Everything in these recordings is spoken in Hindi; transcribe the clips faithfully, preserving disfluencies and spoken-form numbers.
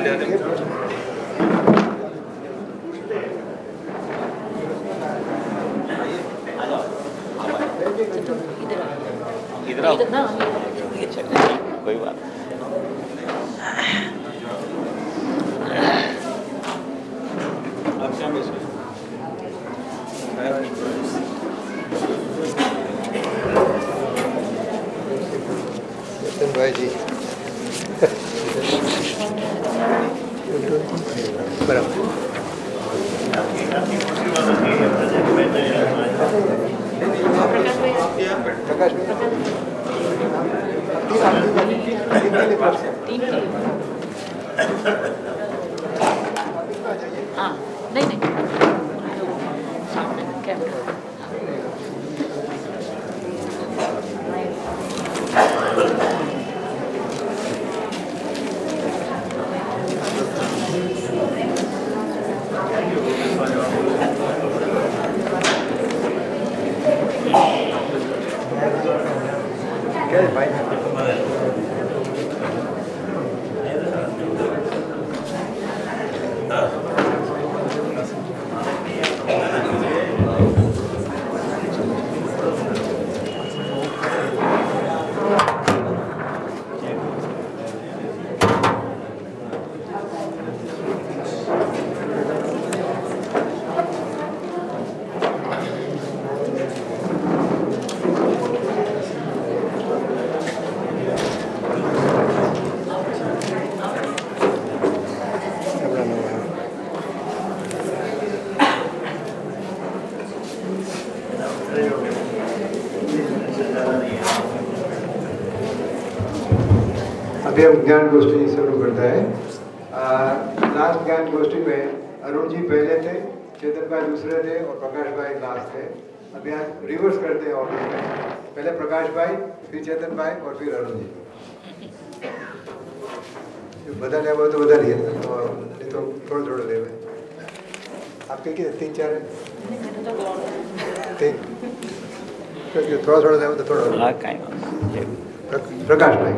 इधर आओ, कोई बात भाई जी बराबर प्रकाश हाँ नहीं नहीं सामने कैमरा अभी हम ज्ञान गोष्ठी शुरू करता है। लास्ट ज्ञान गोष्ठी में अरुण जी पहले थे, चेतन भाई दूसरे थे और प्रकाश भाई लास्ट थे। अभी आज रिवर्स करते हैं ऑर्डर में, पहले प्रकाश भाई, फिर चेतन भाई और फिर अरुण जी। बदल है वो तो बदल ही है, तो नहीं तो थोड़े थोड़े ले भाई। आपके क्या तीन चार है? तीन थोड़ा थोड़ा दे तो थोड़ा प्रकाश भाई।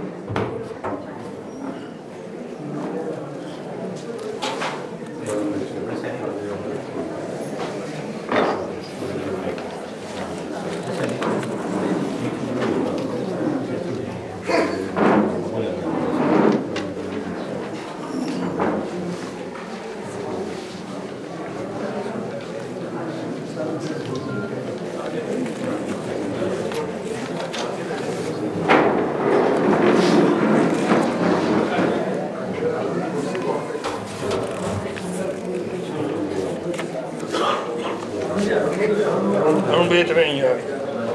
हम बेच रहे हैं यार।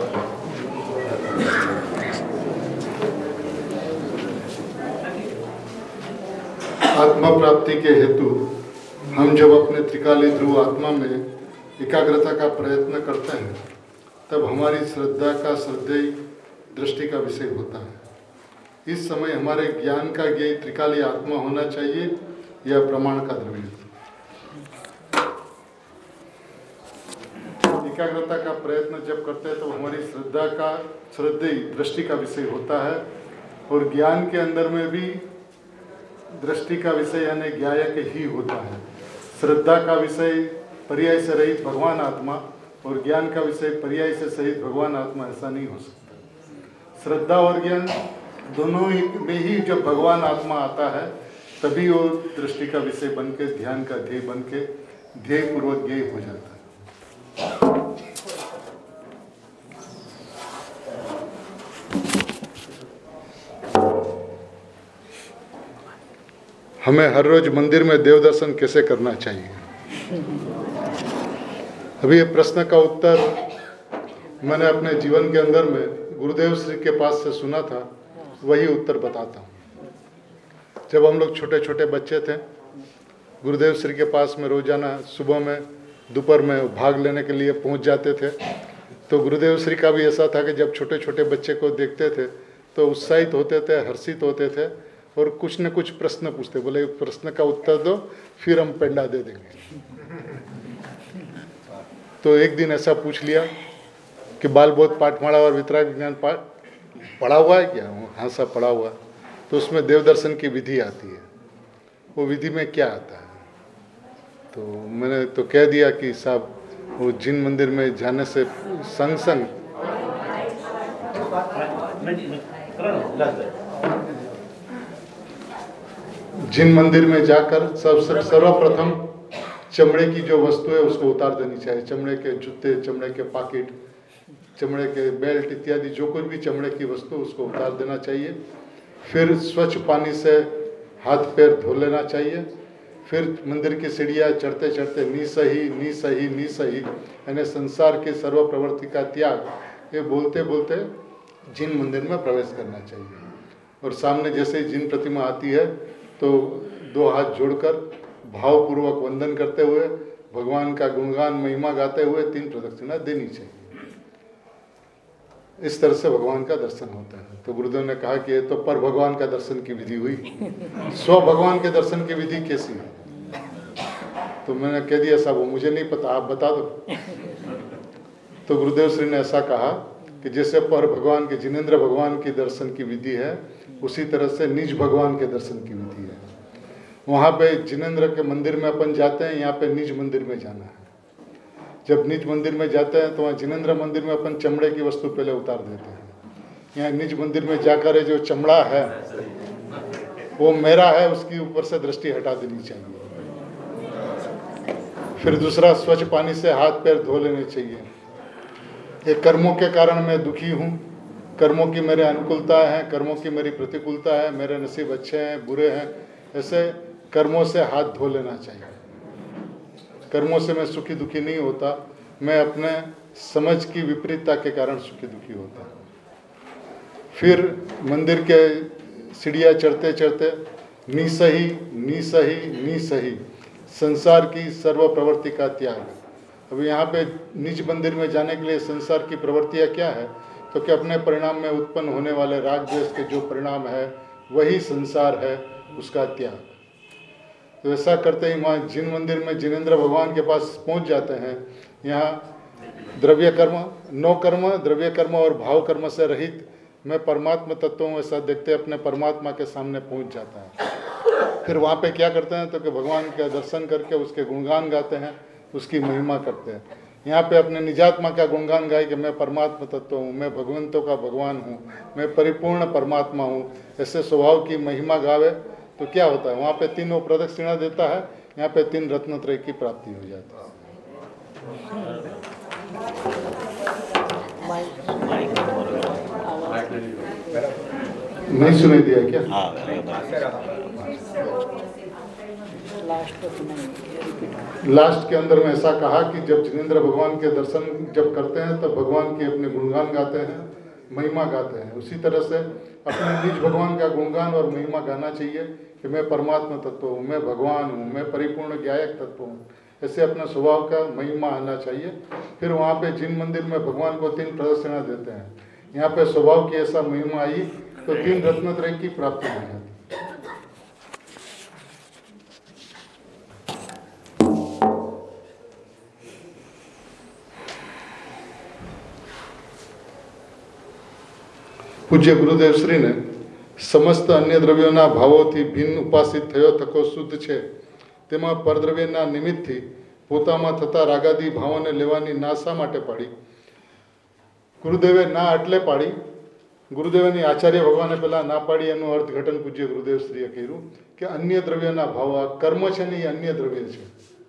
आत्मा प्राप्ति के हेतु हम जब अपने त्रिकाली ध्रुव आत्मा में एकाग्रता का प्रयत्न करते हैं तब हमारी श्रद्धा का श्रद्धेय दृष्टि का विषय होता है। इस समय हमारे ज्ञान का ज्ञेय त्रिकाली आत्मा होना चाहिए या प्रमाण का द्रव्य। एकाग्रता का प्रयत्न जब करते हैं तो हमारी श्रद्धा का श्रद्धेय दृष्टि का विषय होता है और ज्ञान के अंदर में भी दृष्टि का विषय यानी ज्ञायक ही होता है। श्रद्धा का विषय पर्याय से रहित भगवान आत्मा और ज्ञान का विषय पर्याय से सहित भगवान आत्मा, ऐसा नहीं हो सकता। श्रद्धा और ज्ञान दोनों ही में ही जब भगवान आत्मा आता है तभी वो दृष्टि का विषय बन के ध्यान का ध्येय बन के ध्येय पूर्वक ज्ञेय हो जाता है। हमें हर रोज मंदिर में देव दर्शन कैसे करना चाहिए? अभी ये प्रश्न का उत्तर मैंने अपने जीवन के अंदर में गुरुदेव श्री के पास से सुना था, वही उत्तर बताता हूँ। जब हम लोग छोटे छोटे बच्चे थे, गुरुदेव श्री के पास में रोजाना सुबह में दोपहर में भाग लेने के लिए पहुँच जाते थे। तो गुरुदेव श्री का भी ऐसा था कि जब छोटे छोटे बच्चे को देखते थे तो उत्साहित होते थे, हर्षित होते थे और कुछ न कुछ प्रश्न पूछते, बोले प्रश्न का उत्तर दो फिर हम पेंडा दे देंगे। तो एक दिन ऐसा पूछ लिया कि बाल बोध पाठमाला और वितराग विज्ञान पाठ पढ़ा हुआ है क्या? हाँ सब पढ़ा हुआ। तो उसमें देव दर्शन की विधि आती है। वो विधि में क्या आता है। तो मैंने तो कह दिया कि साहब वो जिन मंदिर में जाने से संग संग जिन मंदिर में जाकर सब सब सर्वप्रथम चमड़े की जो वस्तु है उसको उतार देनी चाहिए। चमड़े के जूते, चमड़े के पॉकेट, चमड़े के बेल्ट इत्यादि जो कुछ भी चमड़े की वस्तु उसको उतार देना चाहिए। फिर स्वच्छ पानी से हाथ पैर धो लेना चाहिए। फिर मंदिर की सीढ़ियाँ चढ़ते चढ़ते नी सही नी सही नी सही यानी संसार के सर्व प्रवृत्ति का त्याग ये बोलते बोलते जिन मंदिर में प्रवेश करना चाहिए। और सामने जैसे ही जिन प्रतिमा आती है तो दो हाथ जोड़कर भावपूर्वक वंदन करते हुए भगवान का गुणगान महिमा गाते हुए तीन प्रदक्षिणा देनी चाहिए। इस तरह से भगवान का दर्शन होता है। तो गुरुदेव ने कहा कि ये तो पर भगवान का दर्शन की विधि हुई, स्व भगवान के दर्शन की विधि कैसी है। तो मैंने कह दिया साहब वो मुझे नहीं पता, आप बता दो। तो गुरुदेव श्री ने ऐसा कहा कि जैसे पर भगवान के जिनेंद्र भगवान की दर्शन की विधि है उसी तरह से निज भगवान के दर्शन की विधि है। वहाँ पे जिनेंद्र के मंदिर में अपन जाते हैं, यहाँ पे निज मंदिर में जाना है। जब निज मंदिर में जाते हैं तो वहाँ जिनेंद्र मंदिर में अपन चमड़े की वस्तु पहले उतार देते हैं। यहाँ निज मंदिर में जाकर जो चमड़ा है वो मेरा है उसकी ऊपर से दृष्टि हटा देनी चाहिए। फिर दूसरा स्वच्छ पानी से हाथ पैर धो लेने चाहिए। ये कर्मों के कारण मैं दुखी हूँ, कर्मों की मेरे अनुकूलता है, कर्मों की मेरी प्रतिकूलता है, मेरे नसीब अच्छे हैं बुरे हैं, ऐसे कर्मों से हाथ धो लेना चाहिए। कर्मों से मैं सुखी दुखी नहीं होता, मैं अपने समझ की विपरीतता के कारण सुखी दुखी होता। फिर मंदिर के सीढ़ियाँ चढ़ते चढ़ते नी सही नी सही नी सही संसार की सर्व प्रवृत्ति का त्याग। अब यहाँ पे निज मंदिर में जाने के लिए संसार की प्रवृत्तियाँ क्या है, तो कि अपने परिणाम में उत्पन्न होने वाले राग द्वेष के जो परिणाम है वही संसार है, उसका त्याग। तो ऐसा करते ही वहाँ जिन मंदिर में जिनेंद्र भगवान के पास पहुँच जाते हैं, यहाँ द्रव्य कर्म, नौ कर्म, द्रव्य कर्म और भाव कर्म से रहित मैं परमात्मा तत्वों में ऐसा देखते अपने परमात्मा के सामने पहुँच जाता है। फिर वहाँ पे क्या करते हैं तो कि भगवान का दर्शन करके उसके गुणगान गाते हैं, उसकी महिमा करते हैं। यहाँ पे अपने निजात्मा का गुणगान गाए कि मैं परमात्मा तत्व हूँ, मैं भगवंतों का भगवान हूँ, मैं परिपूर्ण परमात्मा हूँ, ऐसे स्वभाव की महिमा गावे तो क्या होता है, वहाँ पे तीन वो प्रदक्षिणा देता है, यहाँ पे तीन रत्नत्रय की प्राप्ति हो जाती है। नहीं सुनाई दिया क्या? हाँ लास्ट के अंदर में ऐसा कहा कि जब जिनेंद्र भगवान के दर्शन जब करते हैं तब भगवान के अपने गुणगान गाते हैं, महिमा गाते हैं। उसी तरह से अपने निज भगवान का गुणगान और महिमा गाना चाहिए कि मैं परमात्मा तत्व हूँ, मैं भगवान हूँ, मैं परिपूर्ण ज्ञायक तत्व हूँ, ऐसे अपने स्वभाव का महिमा आना चाहिए। फिर वहाँ पे जिन मंदिर में भगवान को तीन प्रदक्षिणा देते हैं, यहाँ पे स्वभाव की ऐसा महिमा आई तो तीन रत्नत्रय की प्राप्ति हो जाती है। પૂજ્ય ગુરુદેવ શ્રીને સમસ્ત અન્ય દ્રવ્યોના ભાવોથી ભિન્ન ઉપાસિત થયો થકો શુદ્ધ છે, તેમાં પરદ્રવ્યના નિમિત્તથી પોતામાં થતા રાગાદી ભાવોને લેવાની ના શા માટે પાડી? ગુરુદેવે ના એટલે પાડી, ગુરુદેવની આચાર્ય ભગવાને પહેલાં ના પાડી એનું અર્થઘટન પૂજ્ય ગુરુદેવ શ્રીએ કર્યું કે અન્ય દ્રવ્યના ભાવ, આ કર્મ છે ને એ અન્ય દ્રવ્ય છે,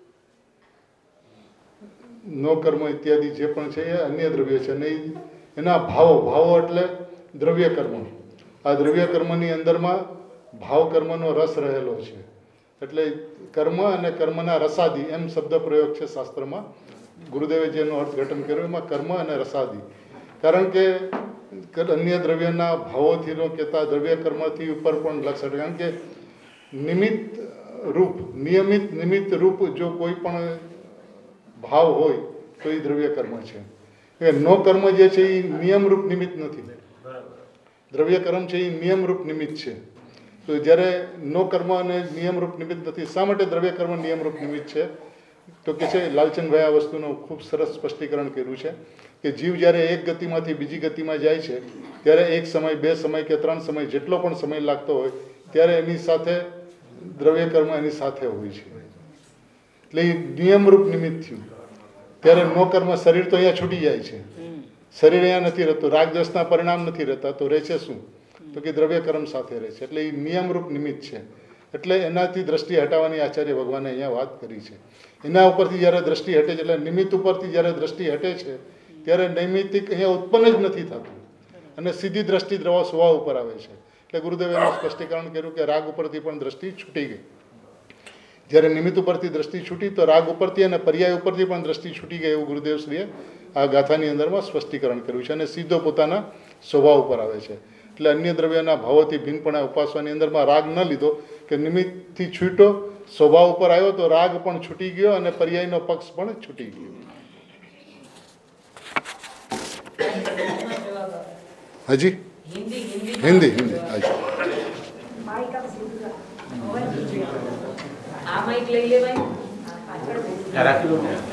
નો કર્મ ઇત્યાદि જે પણ છે એ અન્ય દ્રવ્ય છે ને એના ભાવો, ભાવો એટલે દ્રવ્ય કર્મ। આ દ્રવ્ય કર્મની અંદરમાં ભાવ કર્મનો રસ રહેલો છે, એટલે કર્મ અને કર્મના રસાદી એમ શબ્દ પ્રયોગ છે શાસ્ત્રમાં। ગુરુદેવે જેનું અર્થઘટન કર્યું એમાં કર્મ અને રસાદી, કારણ કે અન્ય દ્રવ્યના ભાવોથી નો કહેતા દ્રવ્ય કર્મથી ઉપર પણ લક્ષણ, કારણ કે નિમિત્ત રૂપ, નિયમિત નિમિત્ત રૂપ જો કોઈ પણ ભાવ હોય તો એ દ્રવ્ય કર્મ છે। એ નો કર્મ જે છે એ નિયમરૂપ નિમિત્ત નથી, દ્રવ્ય કર્મ છે એ નિયમરૂપ નિમિત્ત છે। તો જ્યારે નો કર્મ અને નિયમરૂપ નિમિત્ત નથી, શા માટે દ્રવ્ય કર્મ નિયમરૂપ નિમિત્ત છે? તો કે છે લાલચંદભાઈ આ વસ્તુનું ખૂબ સરસ સ્પષ્ટીકરણ કર્યું છે કે જીવ જ્યારે એક ગતિમાંથી બીજી ગતિમાં જાય છે ત્યારે એક સમય, બે સમય કે ત્રણ સમય જેટલો પણ સમય લાગતો હોય ત્યારે એની સાથે દ્રવ્ય કર્મ એની સાથે હોય છે. એટલે એ નિયમરૂપ નિમિત્ત થયું. ત્યારે નો કર્મ શરીર તો અહીંયા છૂટી જાય છે, શરીર અહીંયા નથી રહેતું, રાગદ્વેષના પરિણામ નથી રહેતા, તો રહે છે શું? તો કે દ્રવ્ય કર્મ સાથે રહે છે. એટલે એ નિયમરૂપ નિમિત્ત છે. એટલે એનાથી દ્રષ્ટિ હટાવવાની આચાર્ય ભગવાને અહીંયા વાત કરી છે. એના ઉપરથી જ્યારે દ્રષ્ટિ હટે છે, એટલે નિમિત્ત ઉપરથી જ્યારે દ્રષ્ટિ હટે છે ત્યારે નૈમિત્તિક અહીંયા ઉત્પન્ન જ નથી થતું અને સીધી દ્રષ્ટિ દ્રવા સ્વભાવ ઉપર આવે છે. એટલે ગુરુદેવે એનું સ્પષ્ટીકરણ કર્યું કે રાગ ઉપરથી પણ દ્રષ્ટિ છૂટી ગઈ. જ્યારે નિમિત્ત ઉપરથી દ્રષ્ટિ છૂટી તો રાગ ઉપરથી અને પર્યાય ઉપરથી પણ દ્રષ્ટિ છૂટી ગઈ એવું ગુરુદેવશ્રીએ આ ગાથાની અંદરમાં સ્પષ્ટીકરણ કર્યું છે અને સીધો પોતાના સ્વભાવ ઉપર આવે છે. એટલે અન્ય દ્રવ્યના ભાવોથી ભિન્નપણા ઉપાસવાની અંદરમાં રાગ ન લીધો કે નિમિત્તથી છૂટો સ્વભાવ ઉપર આવ્યો તો રાગ પણ છૂટી ગયો અને પર્યાયનો પક્ષ પણ છૂટી ગયો. હાજી હિન્દી હિન્દી હાજી આ માઈક લઈ લેવાય રાખી લો ને.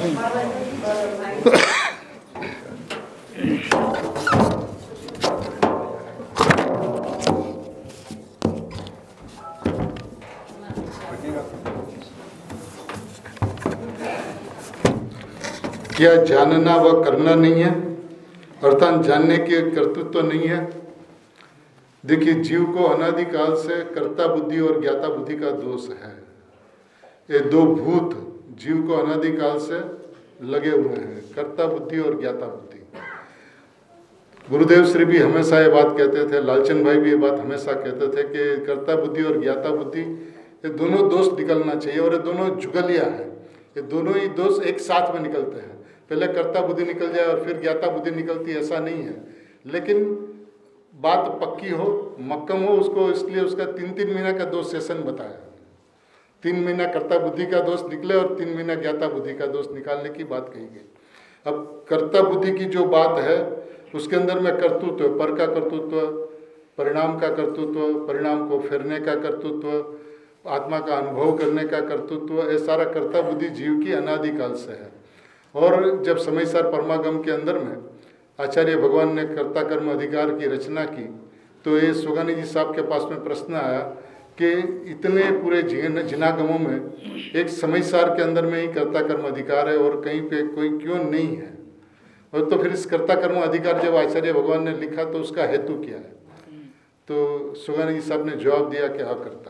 क्या जानना व करना नहीं है, अर्थात जानने के कर्तृत्व नहीं है. देखिए, जीव को अनादिकाल से कर्ता बुद्धि और ज्ञाता बुद्धि का दोष है. ये दो भूत जीव को अनादिकाल से लगे हुए हैं, कर्ता बुद्धि और ज्ञाता बुद्धि. गुरुदेव श्री भी हमेशा ये बात कहते थे, लालचंद भाई भी ये बात हमेशा कहते थे कि कर्ता बुद्धि और ज्ञाता बुद्धि ये दोनों दोष निकलना चाहिए और ये दोनों जुगलिया है. ये दोनों ही दोष एक साथ में निकलते हैं. पहले कर्ता बुद्धि निकल जाए और फिर ज्ञाता बुद्धि निकलती, ऐसा नहीं है. लेकिन बात पक्की हो, मक्कम हो उसको, इसलिए उसका तीन तीन महीना का दोष सेशन बताया. तीन महीना कर्ता बुद्धि का दोष निकले और तीन महीना ज्ञाता बुद्धि का दोष निकालने की बात कही गई. अब कर्ता बुद्धि की जो बात है उसके अंदर में कर्तृत्व, पर का कर्तृत्व, परिणाम का कर्तृत्व, परिणाम को फेरने का कर्तृत्व, आत्मा का अनुभव करने का कर्तृत्व, ये सारा कर्ता बुद्धि जीव की अनादिकाल से है. और जब समयसार परमागम के अंदर में आचार्य भगवान ने कर्ता कर्म अधिकार की रचना की तो ये सुगानी जी साहब के पास में प्रश्न आया कि इतने पूरे जिन जिनागमों में एक समयसार के अंदर में ही कर्ता कर्म अधिकार है और कहीं पे कोई क्यों नहीं है. और तो फिर इस कर्ता कर्म अधिकार जब आचार्य भगवान ने लिखा तो उसका हेतु क्या है. तो सुगानी जी साहब ने जवाब दिया कि अकर्ता.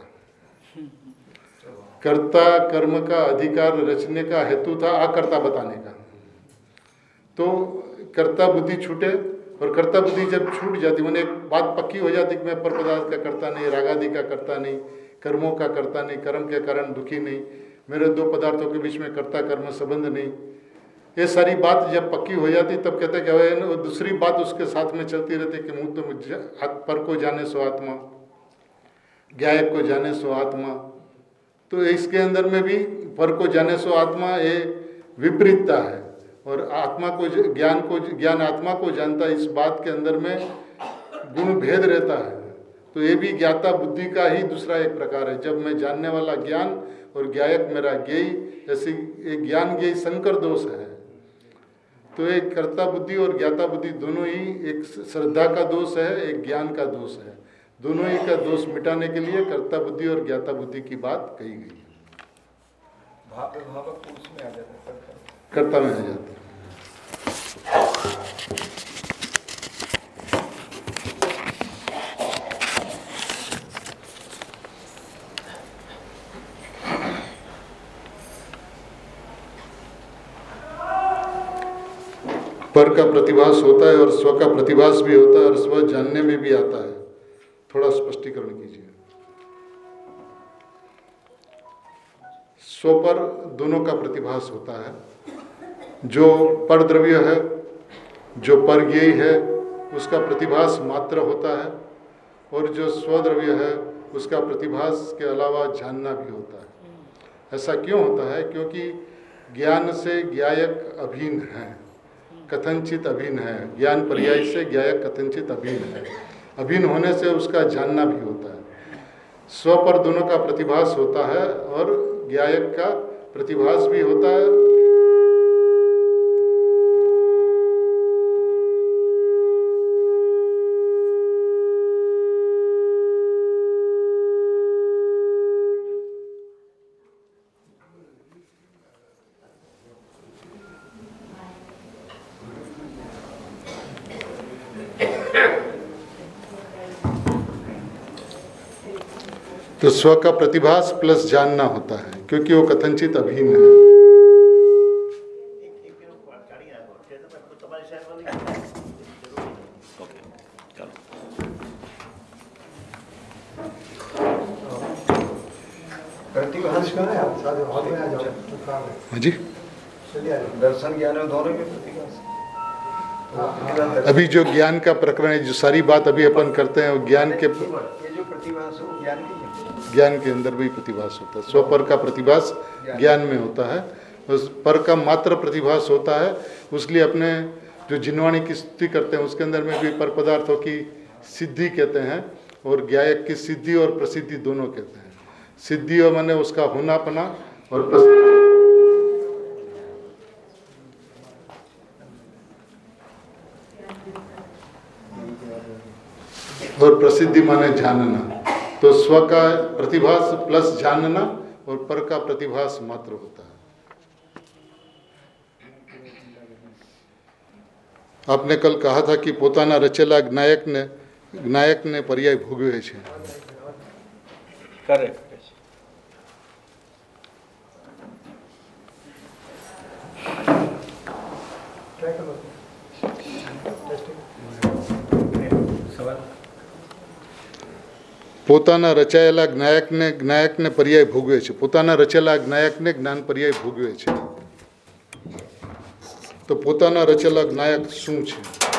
कर्ता कर्म का अधिकार रचने का हेतु था अकर्ता बताने का. तो कर्ता बुद्धि छूटे और कर्ता बुद्धि जब छूट जाती, मैंने एक बात पक्की हो जाती कि मैं पर पदार्थ का करता नहीं, रागादि का करता नहीं, कर्मों का करता नहीं, कर्म के कारण दुखी नहीं, मेरे दो पदार्थों के बीच में कर्ता कर्म संबंध नहीं, ये सारी बात जब पक्की हो जाती तब कहते कि वह दूसरी बात उसके साथ में चलती रहती कि मुँह तो पर को जाने सो आत्मा, ज्ञायक को जाने सो आत्मा. तो इसके अंदर में भी पर को जाने सो आत्मा ये विपरीतता है और आत्मा को ज्ञान को ज्ञान आत्मा को जानता है, इस बात के अंदर में गुण भेद रहता है. तो ये भी ज्ञाता बुद्धि का ही दूसरा एक प्रकार है. जब मैं जानने वाला ज्ञान और ज्ञायक मेरा ज्ञेय, ऐसी एक ज्ञान ज्ञेय संकर दोष है. तो एक कर्ता बुद्धि और ज्ञाता बुद्धि दोनों ही एक श्रद्धा का दोष है, एक ज्ञान का दोष है. दोनों ही का दोष मिटाने के लिए कर्ता बुद्धि और ज्ञाता बुद्धि की बात कही गई. भाव भावक उसमें आ जाता है, कर्ता में आ जाता है. पर का प्रतिभास होता है और स्व का प्रतिभास भी होता है और स्व जानने में भी आता है. थोड़ा स्पष्टीकरण कीजिए. स्व पर दोनों का प्रतिभास होता है. जो पर द्रव्य है, जो पर ज्ञेय है, उसका प्रतिभास मात्र होता है और जो स्वद्रव्य है उसका प्रतिभास के अलावा जानना भी होता है. ऐसा क्यों होता है? क्योंकि ज्ञान से ज्ञायक अभिन्न है, कथनचित अभिन्न है. ज्ञान पर्याय से ज्ञायक कथनचित अभिन्न है. अभिन्न होने से उसका जानना भी होता है. स्व पर दोनों का प्रतिभास होता है और ज्ञायक का प्रतिभास भी होता है. तो स्व का प्रतिभास प्लस जानना होता है, क्योंकि वो कथनचित अभिन्न है। प्रतिभास का है, आप साथ हॉल में आ जाओ। हाँ जी, दर्शन ज्ञान और दोनों के प्रतिभास। अभी जो ज्ञान का प्रकरण है, जो सारी बात अभी अपन करते हैं, वो ज्ञान के ये जो प्रतिभास हो ज्ञान की है। ज्ञान के अंदर भी प्रतिभास होता है। स्वपर का प्रतिभास ज्ञान में होता है, उस पर का मात्र प्रतिभास होता है। उसलिए अपने जो जिनवाणी की स्तुति करते हैं उसके अंदर में भी पर पदार्थों की सिद्धि कहते हैं, और ज्ञायक की सिद्धि और प्रसिद्धि दोनों कहते हैं। सिद्धि और माने उसका होनापना, और प्रसिद्धि और प्रसिद्धि माने जानना। तो स्व का प्रतिभास प्लस जानना, और पर का प्रतिभास मात्र होता है। आपने कल कहा था कि पोताना रचेला ज्ञायक ने ज्ञायक ने पर्याय भोगवे छे। करेक्ट। પોતાના રચાયેલા જ્ઞાયકને જ્ઞાયકને પર્યાય ભોગવે છે। પોતાના રચેલા જ્ઞાયકને જ્ઞાન પર્યાય ભોગવે છે। तो પોતાના રચેલા જ્ઞાયક શું છે?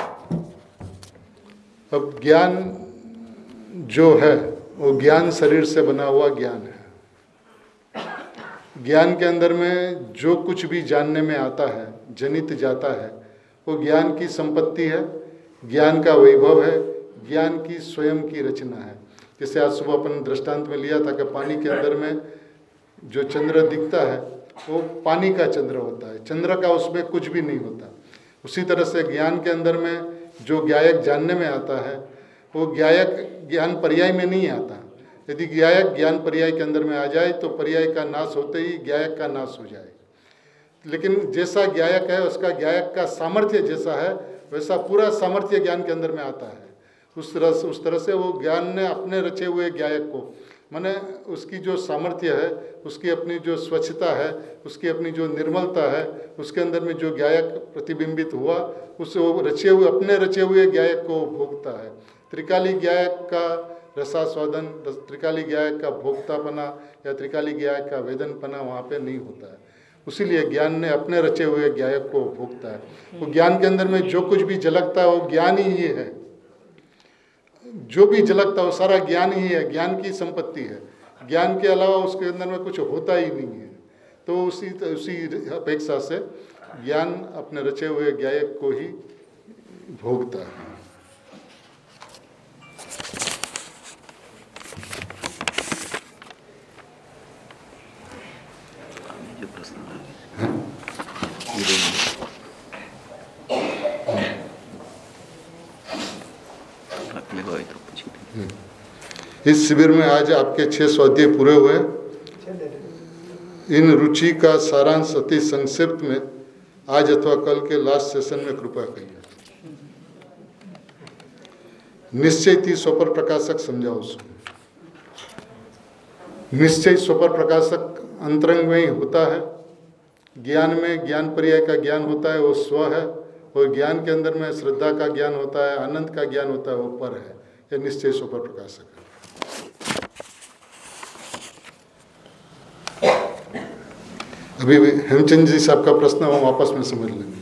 अब ज्ञान जो है वो ज्ञान शरीर से बना हुआ ज्ञान है। ज्ञान के अंदर में जो कुछ भी जानने में आता है, जनित जाता है, वो ज्ञान की संपत्ति है, ज्ञान का वैभव है, ज्ञान की स्वयं की रचना है। जैसे आज सुबह अपन दृष्टांत में लिया था कि पानी के अंदर में जो चंद्र दिखता है वो पानी का चंद्र होता है, चंद्र का उसमें कुछ भी नहीं होता। उसी तरह से ज्ञान के अंदर में जो ज्ञायक जानने में आता है वो ज्ञायक ज्ञान पर्याय में नहीं आता। यदि ज्ञायक ज्ञान पर्याय के अंदर में आ जाए तो पर्याय का नाश होते ही ज्ञायक का नाश हो जाए। लेकिन जैसा ज्ञायक है उसका ज्ञायक का सामर्थ्य जैसा है वैसा पूरा सामर्थ्य ज्ञान के अंदर में आता है। उस तरह से उस तरह से वो ज्ञान ने अपने रचे हुए ज्ञायक को, माने उसकी जो सामर्थ्य है, उसकी अपनी जो स्वच्छता है, उसकी अपनी जो निर्मलता है, उसके अंदर में जो ज्ञायक प्रतिबिंबित हुआ उस वो रचे हुए अपने रचे हुए ज्ञायक को भोगता है। त्रिकाली ज्ञायक का रसास्वादन, त्रिकाली ज्ञायक का भोक्तापना या त्रिकाली ज्ञायक का वेदनपना वहाँ पे नहीं होता है। उसीलिए ज्ञान ने अपने रचे हुए ज्ञायक को भोगता है। वो ज्ञान के अंदर में जो कुछ भी झलकता है वो ज्ञान ही है। जो भी झलकता है वो सारा ज्ञान ही है, ज्ञान की संपत्ति है। ज्ञान के अलावा उसके अंदर में कुछ होता ही नहीं है। तो उसी उसी अपेक्षा से ज्ञान अपने रचे हुए ज्ञायक को ही भोगता है। इस शिविर में आज आपके छह स्वाध्याय पूरे हुए। इन रुचि का सारांश अति संक्षिप्त में आज अथवा कल के लास्ट सेशन में कृपया कहिए। निश्चय थी स्वपर प्रकाशक समझाओ सो। निश्चय स्वपर प्रकाशक अंतरंग में ही होता है। ज्ञान में ज्ञान पर्याय का ज्ञान होता है, वो स्व है। और ज्ञान के अंदर में श्रद्धा का ज्ञान होता है, आनंद का ज्ञान होता है, वो पर है। ये निश्चय स्वपर प्रकाशक है। अभी हेमचंद जी साहब का प्रश्न हम वापस में समझ लेंगे।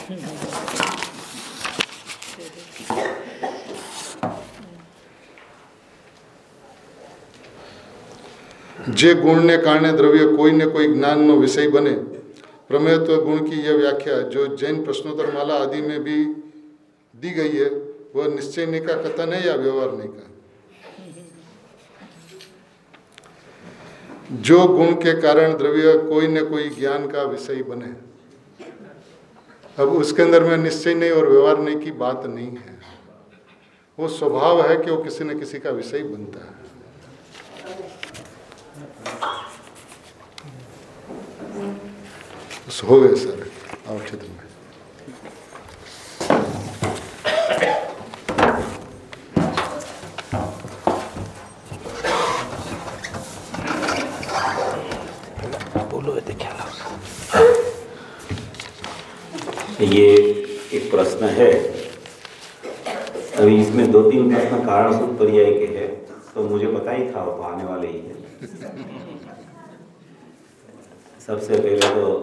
जे गुण ने कारणे द्रव्य कोई ने कोई ज्ञान नो विषय बने, प्रमेयत्व गुण की यह व्याख्या जो जैन प्रश्नोत्तर माला आदि में भी दी गई है वह निश्चय का कथन है या व्यवहार नहीं का? जो गुण के कारण द्रव्य कोई न कोई ज्ञान का विषय बने, अब उसके अंदर में निश्चय नहीं और व्यवहार नहीं की बात नहीं है। वो स्वभाव है कि वो किसी न किसी का विषय बनता है। हो गए सर और क्षेत्र में ये एक प्रश्न है। अभी इसमें दो तीन प्रश्न कारण सूत्र पर्याय के हैं, तो मुझे पता ही था वो तो आने वाले ही है। सबसे पहले तो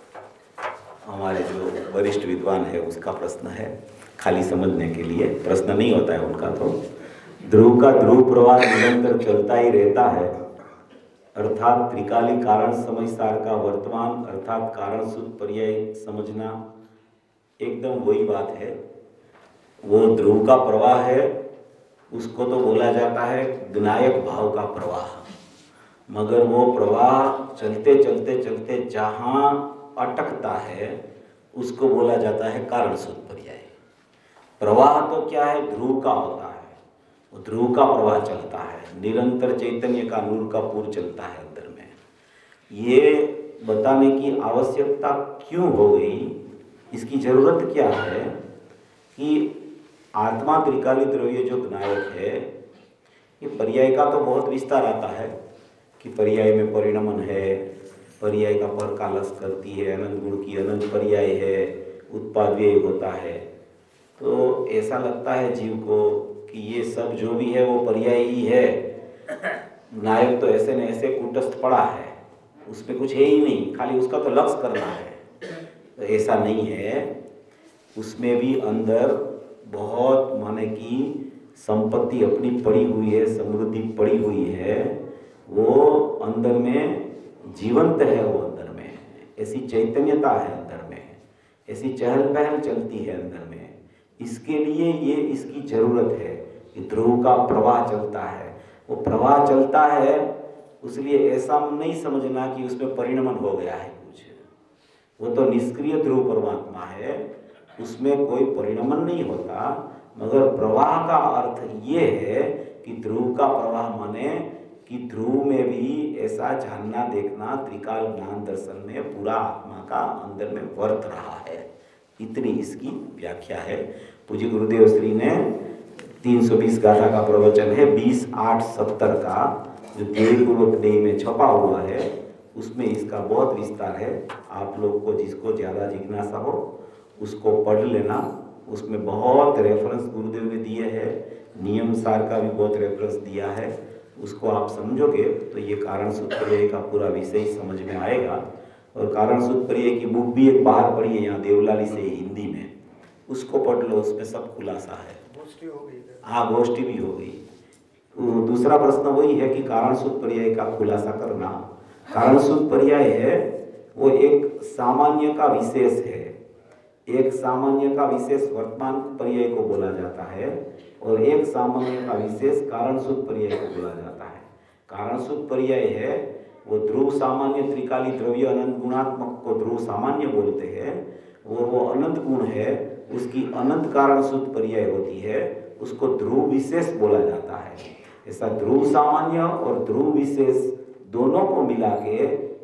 हमारे जो वरिष्ठ विद्वान है उसका प्रश्न है, खाली समझने के लिए, प्रश्न नहीं होता है उनका। तो ध्रुव का ध्रुव प्रवाह निरंतर चलता ही रहता है, अर्थात त्रिकाली कारण समय सार का वर्तमान अर्थात कारण सूत्र पर्याय समझना एकदम वही बात है। वो ध्रुव का प्रवाह है, उसको तो बोला जाता है ज्ञायक भाव का प्रवाह, मगर वो प्रवाह चलते चलते चलते जहाँ अटकता है उसको बोला जाता है कारण सूत्र पर्याय। प्रवाह तो क्या है, ध्रुव का होता है, वो ध्रुव का प्रवाह चलता है, निरंतर चैतन्य का नूर का पूर चलता है अंदर में। ये बताने की आवश्यकता क्यों हो गई, इसकी जरूरत क्या है कि आत्मा त्रिकाली द्रव्य जो ज्ञायक है, ये पर्याय का तो बहुत विस्तार आता है कि पर्याय में परिणमन है, पर्याय का पर कालस करती है, अनंत गुण की अनंत पर्याय है, उत्पाद व्यय होता है। तो ऐसा लगता है जीव को कि ये सब जो भी है वो पर्याय ही है, नायक तो ऐसे न ऐसे कूटस्थ पड़ा है, उसमें कुछ है ही नहीं, खाली उसका तो लक्ष्य करना है। तो ऐसा नहीं है, उसमें भी अंदर बहुत माने की संपत्ति अपनी पड़ी हुई है, समृद्धि पड़ी हुई है, वो अंदर में जीवंत है, वो अंदर में ऐसी चैतन्यता है, अंदर में ऐसी चहल पहल चलती है अंदर में। इसके लिए ये इसकी जरूरत है कि ध्रुव का प्रवाह चलता है। वो प्रवाह चलता है, इसलिए ऐसा नहीं समझना कि उसमें परिणमन हो गया है कुछ, वो तो निष्क्रिय ध्रुव परमात्मा है, उसमें कोई परिणमन नहीं होता। मगर प्रवाह का अर्थ ये है कि ध्रुव का प्रवाह माने कि ध्रुव में भी ऐसा जानना देखना त्रिकाल ज्ञान दर्शन में पूरा आत्मा का अंदर में वर्त रहा है, इतनी इसकी व्याख्या है। पूज्य गुरुदेव श्री ने तीन सौ बीस गाथा का प्रवचन है, बीस आठ सत्तर का जो देवपूर्वक देह में छपा हुआ है, उसमें इसका बहुत विस्तार है। आप लोग को जिसको ज़्यादा जिज्ञासा हो उसको पढ़ लेना, उसमें बहुत रेफरेंस गुरुदेव ने दिए हैं, नियम सार का भी बहुत रेफरेंस दिया है, उसको आप समझोगे तो ये कारण सूत्र पर्याय का पूरा विषय समझ में आएगा। और कारण सूत्र पर्याय की बुक भी एक बाहर पढ़ी है यहाँ देवलाली से हिंदी में, उसको पढ़ लो, उसमें सब खुलासा है। गोष्ठी हो गई, हाँ गोष्ठी भी हो गई। दूसरा प्रश्न वही है कि कारण सूत्र पर्याय का खुलासा करना। कारण सूत्र पर्याय है वो एक सामान्य का विशेष है, एक सामान्य का विशेष वर्तमान पर्याय को बोला जाता है और एक सामान्य का विशेष कारण सूत्र पर्याय को बोला जाता है। कारण सूत्र पर्याय है वो ध्रुव सामान्य त्रिकाली द्रव्य अनंत गुणात्मक को ध्रुव सामान्य बोलते हैं, और वो अनंत गुण है उसकी अनंत कारण सूत्र पर्याय होती है, उसको ध्रुव विशेष बोला जाता है। ऐसा ध्रुव सामान्य और ध्रुव विशेष दोनों को मिला के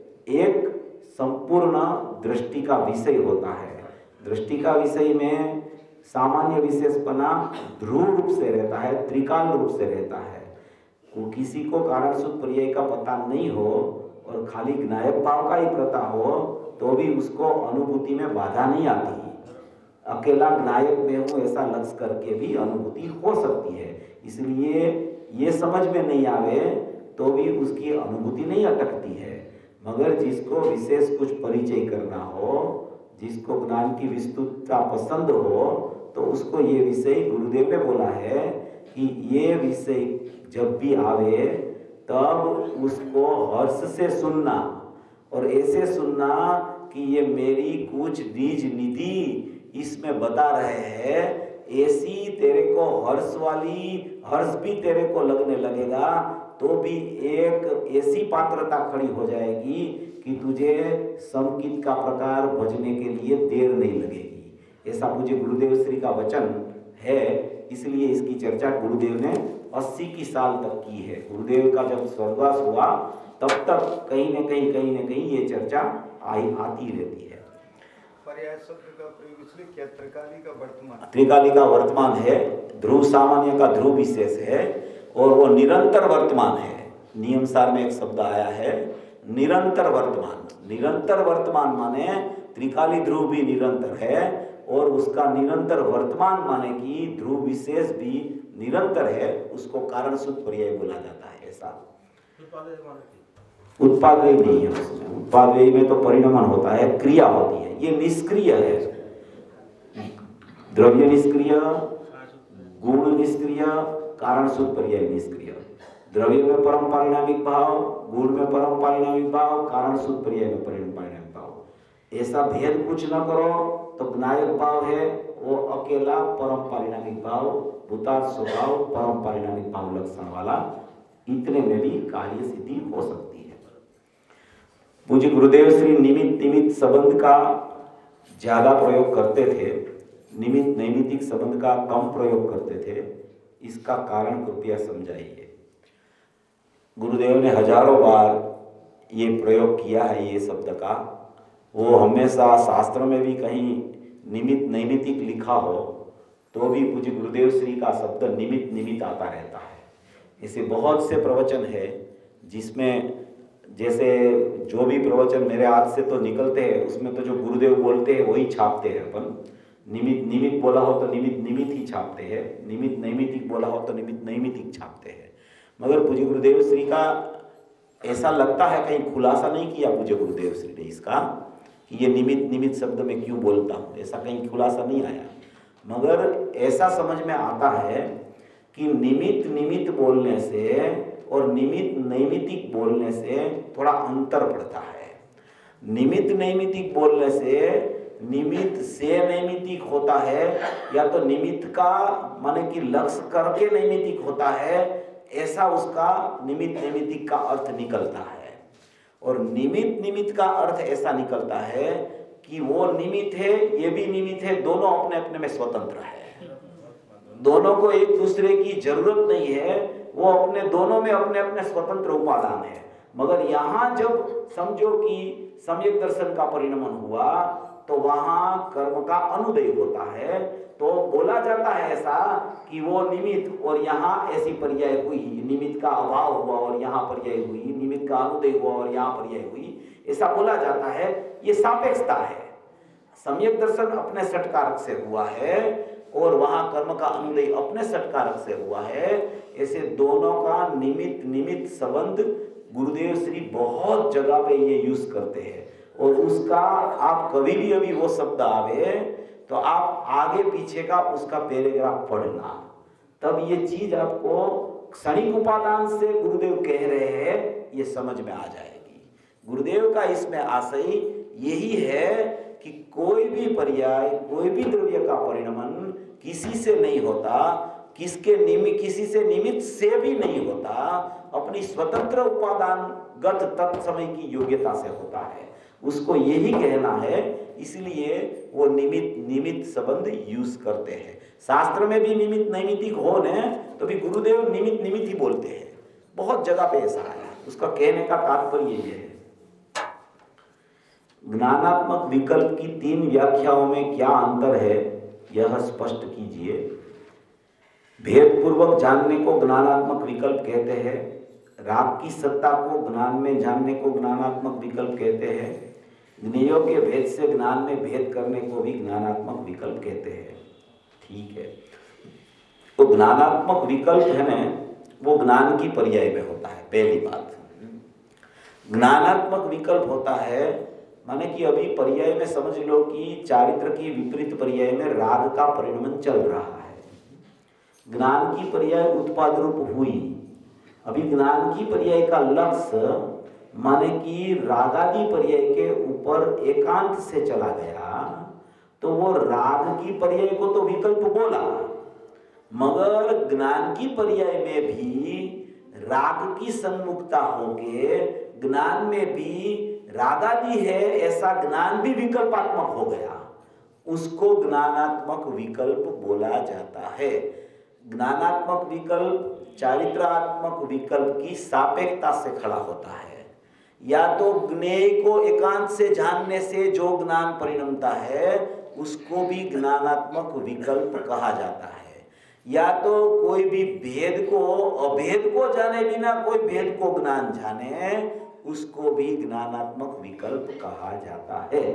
एक संपूर्ण दृष्टि का विषय होता है। दृष्टि का विषय में सामान्य विशेषपना ध्रुव रूप से रहता है, त्रिकाल रूप से रहता है। वो किसी को कारण सूत्र पर्याय का पता नहीं हो और खाली ज्ञायक भाव का ही पता हो तो भी उसको अनुभूति में बाधा नहीं आती। अकेला ज्ञायक में हूँ ऐसा लक्ष्य करके भी अनुभूति हो सकती है, इसलिए ये समझ में नहीं आवे तो भी उसकी अनुभूति नहीं अटकती है। मगर जिसको विशेष कुछ परिचय करना हो, जिसको ज्ञान की विस्तृतता पसंद हो, तो उसको ये विषय गुरुदेव ने बोला है कि ये विषय जब भी आवे तब उसको हर्ष से सुनना और ऐसे सुनना कि ये मेरी कुछ बीज निधि इसमें बता रहे हैं, ऐसी तेरे को हर्ष वाली हर्ष भी तेरे को लगने लगेगा, तो भी एक ऐसी पात्रता खड़ी हो जाएगी कि तुझे संगीत का प्रकार भजने के लिए देर नहीं लगेगी। ऐसा पूज्य गुरुदेव श्री का वचन है, इसलिए इसकी चर्चा गुरुदेव ने अस्सी की साल तक की है। गुरुदेव का जब स्वर्गवास हुआ तब तक कहीं न कहीं कहीं न कहीं ये चर्चा आई आती रहती है। पर्याय शब्द का प्रयोग इसलिए किया, त्रिकाली का वर्तमान, त्रिकाली का वर्तमान है, ध्रुव सामान्य का ध्रुव विशेष है और वो निरंतर वर्तमान है। नियम सार में एक शब्द आया है निरंतर वर्तमान। निरंतर वर्तमान माने त्रिकाली ध्रुव भी निरंतर है और उसका निरंतर वर्तमान माने कि ध्रुव विशेष भी निरंतर है, उसको कारण सूत्र पर्याय बोला जाता है। ऐसा उत्पाद व्यय नहीं है उसमें। उत्पाद व्यय में तो परिणमन होता है, क्रिया होती है, ये निष्क्रिय है। द्रव्य निष्क्रिय, गुण निष्क्रिय, कारण सूत्र पर्याय निष्क्रिय। द्रव्य में परम पारिणामिक भाव, गुण में परम पारिणामिक भाव, कारण सूत्र पर्याय में परम पारिणामिक भाव। ऐसा भेद कुछ न करो तो ज्ञायक भाव है वो अकेला परम पारिणामिक भाव, भूतार्थ स्वभाव परम पारिणामिक भाव लक्षण वाला, इतने में भी कार्य सिद्धि हो सकती है। मुझे गुरुदेव श्री निमित्त निमित्त संबंध का ज्यादा प्रयोग करते थे, निमित्त नैमित्तिक संबंध का कम प्रयोग करते थे। इसका कारण कृपया समझाइए। गुरुदेव ने हजारों बार ये प्रयोग किया है ये शब्द का, वो हमेशा शास्त्र में भी कहीं निमित्त नैमित्तिक लिखा हो तो भी पूज्य गुरुदेव श्री का शब्द निमित्त निमित्त आता रहता है। ऐसे बहुत से प्रवचन है जिसमें जैसे जो भी प्रवचन मेरे हाथ से तो निकलते हैं उसमें तो जो गुरुदेव बोलते हैं वही छापते हैं अपन। निमित्त निमित्त बोला हो तो निमित्त निमित्त ही छापते हैं, निमित्त नैमित्तिक बोला हो तो निमित्त नैमित्तिक छापते हैं। मगर पूज्य गुरुदेव श्री का ऐसा लगता है कहीं खुलासा नहीं किया पूज्य गुरुदेव श्री ने इसका कि ये निमित्त निमित्त शब्द में क्यों बोलता हूँ, ऐसा कहीं खुलासा नहीं आया। मगर ऐसा समझ में आता है कि निमित्त निमित्त बोलने से और निमित्त नैमित्तिक बोलने से थोड़ा अंतर पड़ता है। निमित्त नैमित्तिक बोलने से निमित्त से नैमित्तिक होता है या तो निमित्त का माने कि लक्ष्य करके नैमित्तिक होता है, ऐसा उसका निमित्त नैमित्तिक का अर्थ निकलता है। और निमित्त निमित्त का अर्थ ऐसा निकलता है कि वो निमित्त है ये भी निमित्त है, दोनों अपने अपने में स्वतंत्र है, दोनों को एक दूसरे की जरूरत नहीं है, वो अपने दोनों में अपने अपने स्वतंत्र उपादान है। मगर यहाँ जब समझो कि सम्यक दर्शन का परिणमन हुआ तो वहां कर्म का अनुदय होता है, तो बोला जाता है ऐसा कि वो निमित्त और यहाँ ऐसी पर्याय हुई, निमित्त का अभाव हुआ और यहाँ पर्याय हुई, निमित्त का अनुदय हुआ और यहाँ पर्याय हुई, ऐसा बोला जाता है। ये सापेक्षता है। सम्यक दर्शन अपने षटकारक से हुआ है और वहां कर्म का अनुदय अपने षटकारक से हुआ है। ऐसे दोनों का निमित्त निमित्त संबंध गुरुदेव श्री बहुत जगह पे ये यूज करते हैं और उसका आप कभी भी अभी वो शब्द आवे तो आप आगे पीछे का उसका पैराग्राफ पढ़ना, तब ये चीज आपको क्षणिक उपादान से गुरुदेव कह रहे हैं ये समझ में आ जाएगी। गुरुदेव का इसमें आशय यही है कि कोई भी पर्याय, कोई भी द्रव्य का परिणमन किसी से नहीं होता, किसके निमित्त किसी से निमित्त से भी नहीं होता, अपनी स्वतंत्र उपादानगत तत्समय की योग्यता से होता है। उसको यही कहना है, इसलिए वो निमित्त निमित्त संबंध यूज करते हैं। शास्त्र में भी निमित्त नैमित्तिक हो न तो भी गुरुदेव निमित्त निमित्त ही बोलते हैं, बहुत जगह पे ऐसा है। उसका कहने का तात्पर्य ये है, ज्ञानात्मक विकल्प की तीन व्याख्याओं में क्या अंतर है यह स्पष्ट कीजिए। भेदपूर्वक जानने को ज्ञानात्मक विकल्प कहते हैं, राग की सत्ता को ज्ञान में जानने को ज्ञानात्मक विकल्प कहते हैं, ज्ञेयों के भेद से ज्ञान में भेद करने को भी ज्ञानात्मक विकल्प कहते हैं। ठीक है, तो ज्ञानात्मक विकल्प है ना, वो ज्ञान की पर्याय में होता है। पहली बात, ज्ञानात्मक विकल्प होता है माने कि अभी पर्याय में समझ लो कि चारित्र की विपरीत पर्याय में राग का परिणमन चल रहा है, ज्ञान की पर्याय उत्पाद रूप हुई। अभी ज्ञान की पर्याय का लक्ष्य माने कि रागादि पर्याय के ऊपर एकांत से चला गया, तो वो राग की पर्याय को तो विकल्प बोला, मगर ज्ञान की पर्याय में भी राग की सन्मुखता होके ज्ञान में भी रागादि है ऐसा ज्ञान भी विकल्पात्मक हो गया, उसको ज्ञानात्मक विकल्प बोला जाता है। ज्ञानात्मक विकल्प चारित्रात्मक विकल्प की सापेक्षता से खड़ा होता है। या तो ज्ञेय को एकांत से जानने से जो ज्ञान परिणमता है उसको भी ज्ञानात्मक विकल्प कहा जाता है, या तो कोई भी भेद को अभेद को जाने बिना कोई भेद को ज्ञान जाने उसको भी ज्ञानात्मक विकल्प कहा जाता है।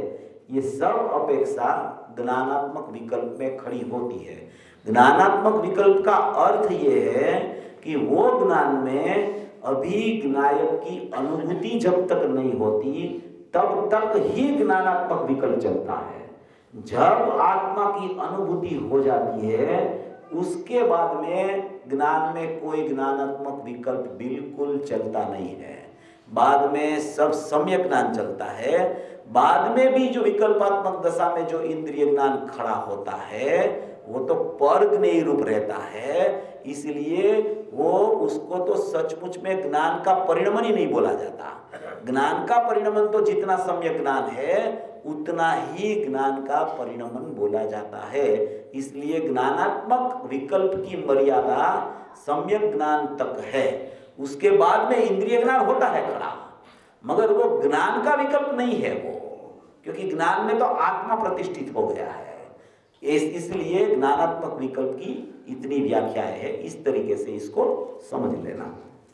ये सब अपेक्षा ज्ञानात्मक विकल्प में खड़ी होती है। ज्ञानात्मक विकल्प का अर्थ ये है कि वो ज्ञान में अभिज्ञायक की अनुभूति जब तक नहीं होती तब तक ही ज्ञानात्मक विकल्प चलता है। जब आत्मा की अनुभूति हो जाती है उसके बाद में ज्ञान में कोई ज्ञानात्मक विकल्प बिल्कुल चलता नहीं है। बाद में सब सम्यक ज्ञान चलता है। बाद में भी जो विकल्पात्मक दशा में जो इंद्रिय ज्ञान खड़ा होता है वो तो परज्ञेय रूप रहता है, इसलिए वो उसको तो सचमुच में ज्ञान का परिणमन ही नहीं बोला जाता। ज्ञान का परिणमन तो जितना सम्यक ज्ञान है उतना ही ज्ञान का परिणमन बोला जाता है। इसलिए ज्ञानात्मक विकल्प की मर्यादा सम्यक ज्ञान तक है। उसके बाद में इंद्रिय ज्ञान होता है खड़ा, मगर वो ज्ञान का विकल्प नहीं है वो, क्योंकि ज्ञान में तो आत्मा प्रतिष्ठित हो गया है। इस इसलिए ज्ञानात्मक विकल्प की इतनी व्याख्या है। इस तरीके से इसको समझ लेना।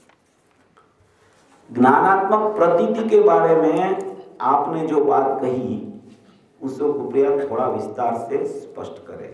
ज्ञानात्मक प्रतीति के बारे में आपने जो बात कही उसको कृपया थोड़ा विस्तार से स्पष्ट करें।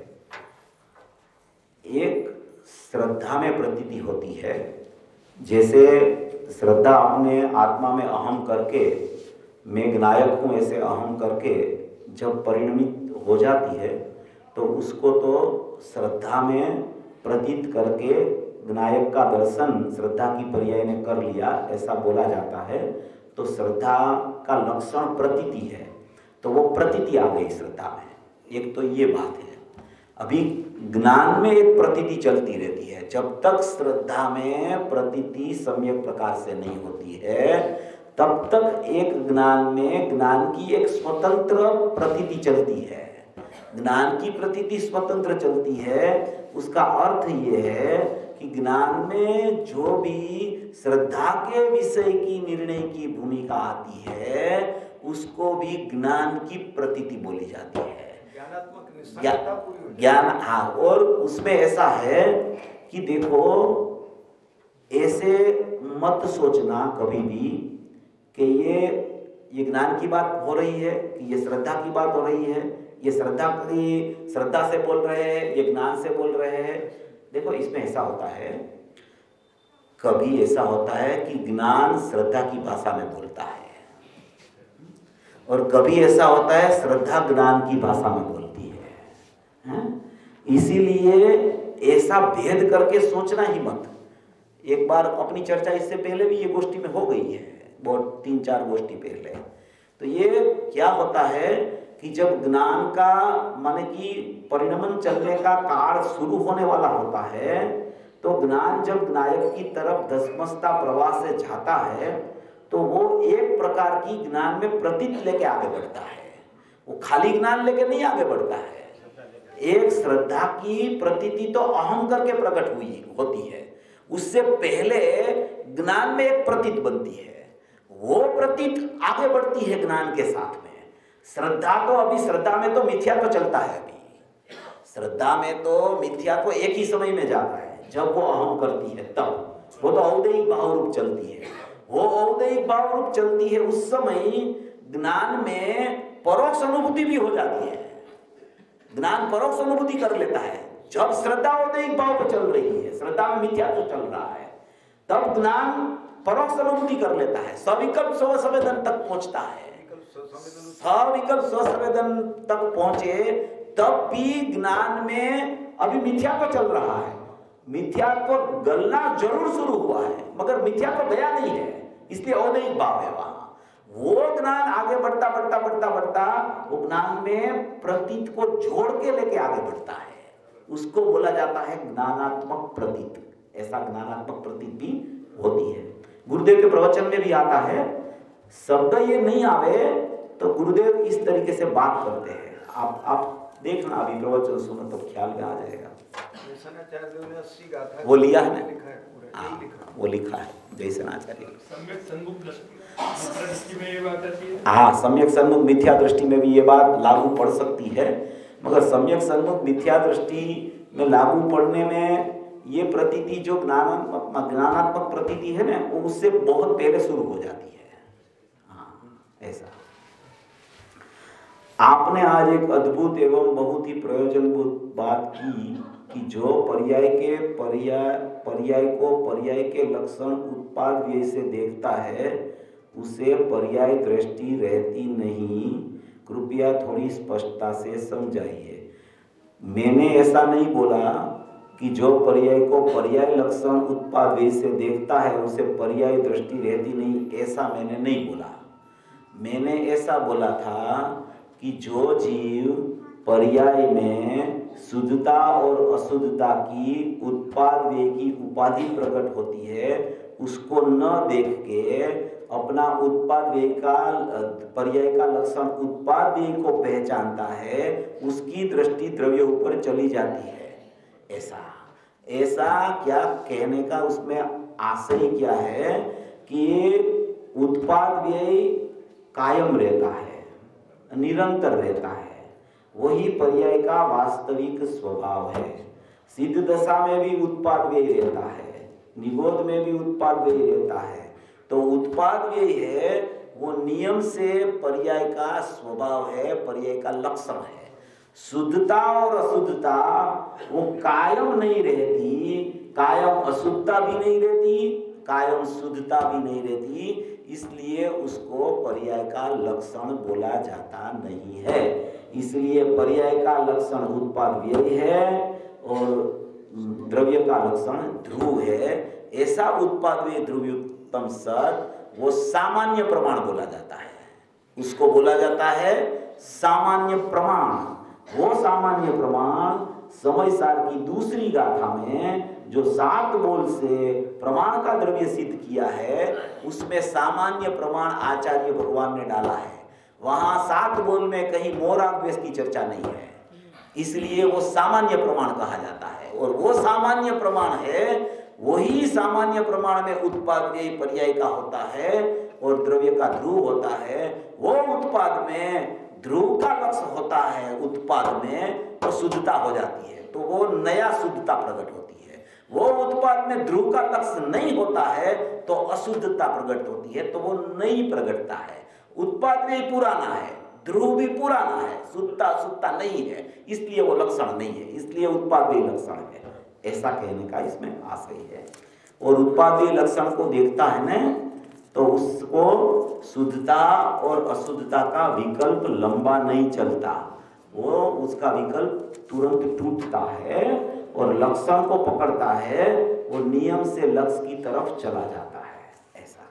एक श्रद्धा में प्रतीति होती है, जैसे श्रद्धा अपने आत्मा में अहम करके मैं ज्ञायक हूँ ऐसे अहम करके जब परिणमित हो जाती है तो उसको तो श्रद्धा में प्रतीत करके ज्ञायक का दर्शन श्रद्धा की पर्याय ने कर लिया ऐसा बोला जाता है। तो श्रद्धा का लक्षण प्रतीति है, तो वो प्रतीति आ गई श्रद्धा में। एक तो ये बात है। अभी ज्ञान में एक प्रतीति चलती रहती है। जब तक श्रद्धा में प्रतीति सम्यक प्रकार से नहीं होती है तब तक एक ज्ञान में ज्ञान की एक स्वतंत्र प्रतीति चलती है। ज्ञान की प्रतीति स्वतंत्र चलती है। उसका अर्थ ये है कि ज्ञान में जो भी श्रद्धा के विषय की निर्णय की भूमिका आती है उसको भी ज्ञान की प्रतीति बोली जाती है। ज्ञान, हाँ। और उसमें ऐसा है कि देखो, ऐसे मत सोचना कभी भी कि ये ये ज्ञान की बात हो रही है कि ये श्रद्धा की बात हो रही है, ये श्रद्धा की श्रद्धा से बोल रहे हैं, ये ज्ञान से बोल रहे हैं। देखो, इसमें ऐसा होता है, कभी ऐसा होता है कि ज्ञान श्रद्धा की भाषा में बोलता है और कभी ऐसा होता है श्रद्धा ज्ञान की भाषा में बोलती है। इसीलिए ऐसा भेद करके सोचना ही मत। एक बार अपनी चर्चा इससे पहले भी ये गोष्ठी में हो गई है, बहुत तीन चार गोष्ठी पहले। तो ये क्या होता है कि जब ज्ञान का माने कि परिणमन चलने का काल शुरू होने वाला होता है तो ज्ञान जब ज्ञायक की तरफ दसमस्ता प्रवाह से जाता है तो वो एक प्रकार की ज्ञान में प्रतीत लेके आगे बढ़ता है। वो खाली ज्ञान लेके नहीं आगे बढ़ता है। एक श्रद्धा की प्रतीति तो अहम करके प्रकट हुई होती है, उससे पहले ज्ञान में एक प्रतीत बनती है। वो प्रतीत आगे बढ़ती है ज्ञान के साथ में। श्रद्धा तो अभी श्रद्धा में तो मिथ्या तो चलता है। अभी श्रद्धा में तो मिथ्या तो एक ही समय में जाता है जब वो अहम करती है, तब वो तो औदैहिक भाव रूप चलती है। वो औदैहिक भाव रूप चलती है उस समय ज्ञान में परोक्ष अनुभूति भी हो जाती है। ज्ञान परोक्ष अनुभूति कर लेता है। जब श्रद्धा औदैहिक भाव पर चल रही है, श्रद्धा में मिथ्या तो चल रहा है, तब ज्ञान परोक्ष अनुभूति कर लेता है, सविकल्प स्वसंवेदन तक पहुंचता है। सविकल्प स्वसंवेदन तक पहुंचे तब भी ज्ञान में अभी मिथ्या तो चल रहा है। मिथ्या तो गलना जरूर शुरू हुआ है मगर मिथ्या तो गया नहीं है, इसलिए औदैहिक भाव है वहां। वो ज्ञान आगे बढ़ता बढ़ता बढ़ता बढ़ता वो ज्ञान में प्रतीत को जोड़ के लेके आगे बढ़ता है। उसको बोला जाता है ज्ञानात्मक प्रतीत। ऐसा ज्ञानात्मक प्रतीत भी होती है। गुरुदेव के प्रवचन में भी आता है। शब्द ये नहीं आवे तो गुरुदेव इस तरीके से बात करते हैं। आप आप देखना, अभी प्रवचन सुनो तो ख्याल में आ जाएगा। वो लिया है ना, हाँ, वो लिखा है जयसेनाचार्य। हाँ, सम्यक सन्मुख मिथ्या दृष्टि में भी ये बात लागू पड़ सकती है, मगर सम्यक सन्मुख मिथ्या दृष्टि में लागू पड़ने में ये प्रतीति जो ज्ञानात्मक ज्ञानात्मक प्रतीति है ना, वो उससे बहुत पहले शुरू हो जाती है। हाँ, ऐसा आपने आज एक अद्भुत एवं बहुत ही प्रयोजनभूत बात की कि जो पर्याय के पर्याय पर्याय को पर्याय के लक्षण उत्पाद व्यय से देखता है उसे पर्याय दृष्टि रहती नहीं। कृपया थोड़ी स्पष्टता से समझाइए। मैंने ऐसा नहीं बोला कि जो पर्याय को पर्याय लक्षण उत्पाद व्यय से देखता है उसे पर्याय दृष्टि रहती नहीं, ऐसा मैंने नहीं बोला। मैंने ऐसा बोला था कि जो जीव पर्याय में शुद्धता और अशुद्धता की उत्पाद व्यय की उपाधि प्रकट होती है उसको न देख के अपना उत्पाद व्यय का पर्याय का लक्षण उत्पाद व्यय को पहचानता है, उसकी दृष्टि द्रव्य ऊपर चली जाती है। ऐसा ऐसा क्या कहने का उसमें आशय क्या है कि उत्पाद व्यय कायम रहता है, निरंतर रहता है, वही पर्याय का वास्तविक स्वभाव है। सिद्ध दशा में भी उत्पाद व्यय रहता है, निबोध में भी उत्पाद व्यय रहता है। तो उत्पाद व्यय है वो नियम से पर्याय का स्वभाव है, पर्याय का लक्षण है। शुद्धता और अशुद्धता वो कायम नहीं रहती, कायम अशुद्धता भी नहीं रहती, कायम शुद्धता भी नहीं रहती, इसलिए उसको पर्याय का लक्षण बोला जाता नहीं है। इसलिए पर्याय का लक्षण उत्पाद व्यय है और द्रव्य का लक्षण ध्रुव है। ऐसा उत्पाद व्यय ध्रुवयुक्तम सत वो सामान्य प्रमाण बोला जाता है, उसको बोला जाता है सामान्य प्रमाण। वो सामान्य प्रमाण समय सार की दूसरी गाथा में जो सात बोल से प्रमाण का द्रव्य सिद्ध किया है उसमें सामान्य प्रमाण आचार्य भगवान ने डाला है। वहां सात बोल में कहीं मोराद्वेष की चर्चा नहीं है, इसलिए वो सामान्य प्रमाण कहा जाता है। और वो सामान्य प्रमाण है, वही सामान्य प्रमाण में उत्पाद व्यय पर्याय का होता है और द्रव्य का ध्रुव होता है। वो उत्पाद में ध्रुव का लक्ष्य होता है, उत्पाद में तो शुद्धता हो जाती है, तो वो नया शुद्धता प्रकट होती है। वो उत्पाद में ध्रुव का लक्ष्य नहीं होता है तो अशुद्धता प्रकट होती है, तो वो नई प्रकटता है। उत्पाद में पुराना है, ध्रुव भी पुराना है, शुद्धता शुद्धता नहीं है, इसलिए वो लक्षण नहीं है, इसलिए उत्पाद में लक्षण है। ऐसा कहने का इसमें आशय है। और उत्पाद में लक्षण को देखता है ना तो उसको शुद्धता और अशुद्धता का विकल्प लंबा नहीं चलता, वो उसका विकल्प तुरंत टूटता है और लक्षण को पकड़ता है, वो नियम से लक्ष्य की तरफ चला जाता है। ऐसा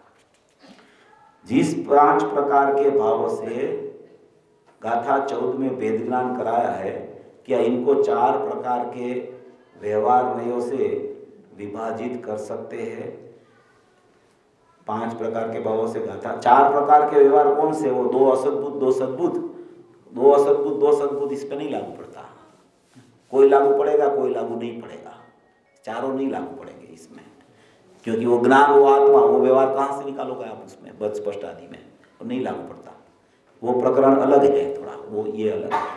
जिस पांच प्रकार के भावों से गाथा चौदह में वेद ज्ञान कराया है, क्या इनको चार प्रकार के व्यवहार नयों से विभाजित कर सकते हैं? पांच प्रकार के भावों से गाथा, चार प्रकार के व्यवहार कौन से? वो दो असद्भुत दो सद्भुत, दो असद्भुत दो सद्भुत, इस पे नहीं लागू पड़ता। कोई लागू पड़ेगा, कोई लागू नहीं पड़ेगा, चारों नहीं लागू पड़ेंगे इसमें, क्योंकि वो ज्ञान वो आत्मा वो व्यवहार कहाँ से निकालोगे आप उसमें बद स्पष्ट आदि में, वो नहीं लागू पड़ता। वो प्रकरण अलग है थोड़ा, वो ये अलग है।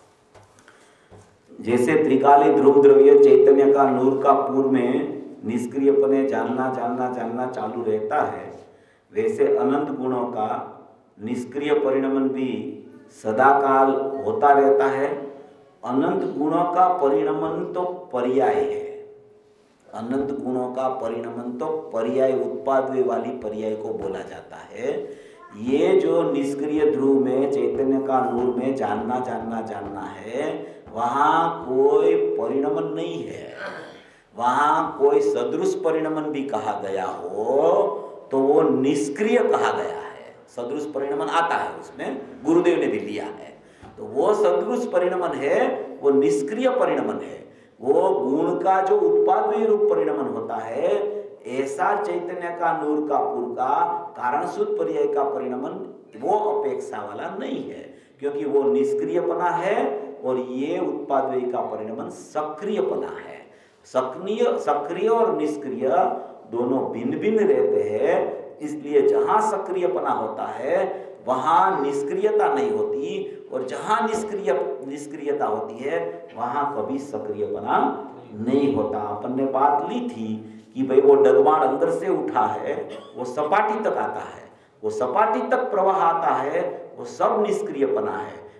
जैसे त्रिकाली ध्रुव द्रव्य चैतन्य का नूर का पूर्व में निष्क्रियपने जानना जानना जानना चालू रहता है, वैसे अनंत गुणों का निष्क्रिय परिणमन भी सदाकाल होता रहता है। अनंत गुणों का परिणमन तो पर्याय है, अनंत गुणों का परिणमन तो पर्याय उत्पाद वाली पर्याय को बोला जाता है। ये जो निष्क्रिय ध्रुव में चैतन्य का नूर में जानना जानना जानना है, वहाँ कोई परिणमन नहीं है। वहाँ कोई सदृश परिणमन भी कहा गया हो तो वो निष्क्रिय कहा गया है। सदृश परिणमन आता है उसमें, गुरुदेव ने भी लिया है, तो वो सदृश परिणमन है, वो निष्क्रिय परिणमन है। वो गुण का जो उत्पाद रूप परिणमन होता है, ऐसा चैतन्य का नूर का पूर्व का कारणशुद्ध पर्याय का परिणमन वो अपेक्षा वाला नहीं है, क्योंकि वो निष्क्रियपना है और ये उत्पाद का परिणमन सक्रियपना है। सक्रिय सक्रिय और निष्क्रिय दोनों भिन्न भिन्न रहते हैं, इसलिए जहां सक्रियपना होता है वहां निष्क्रियता नहीं होती, और जहां निष्क्रिय निष्क्रियता होती है वहां कभी सक्रियपना नहीं होता। अपन ने बात ली थी कि भाई वो डगमाड़ अंदर से उठा है, वो सपाटी तक आता है, वो सपाटी तक प्रवाह आता है, वो सब निष्क्रियपना है।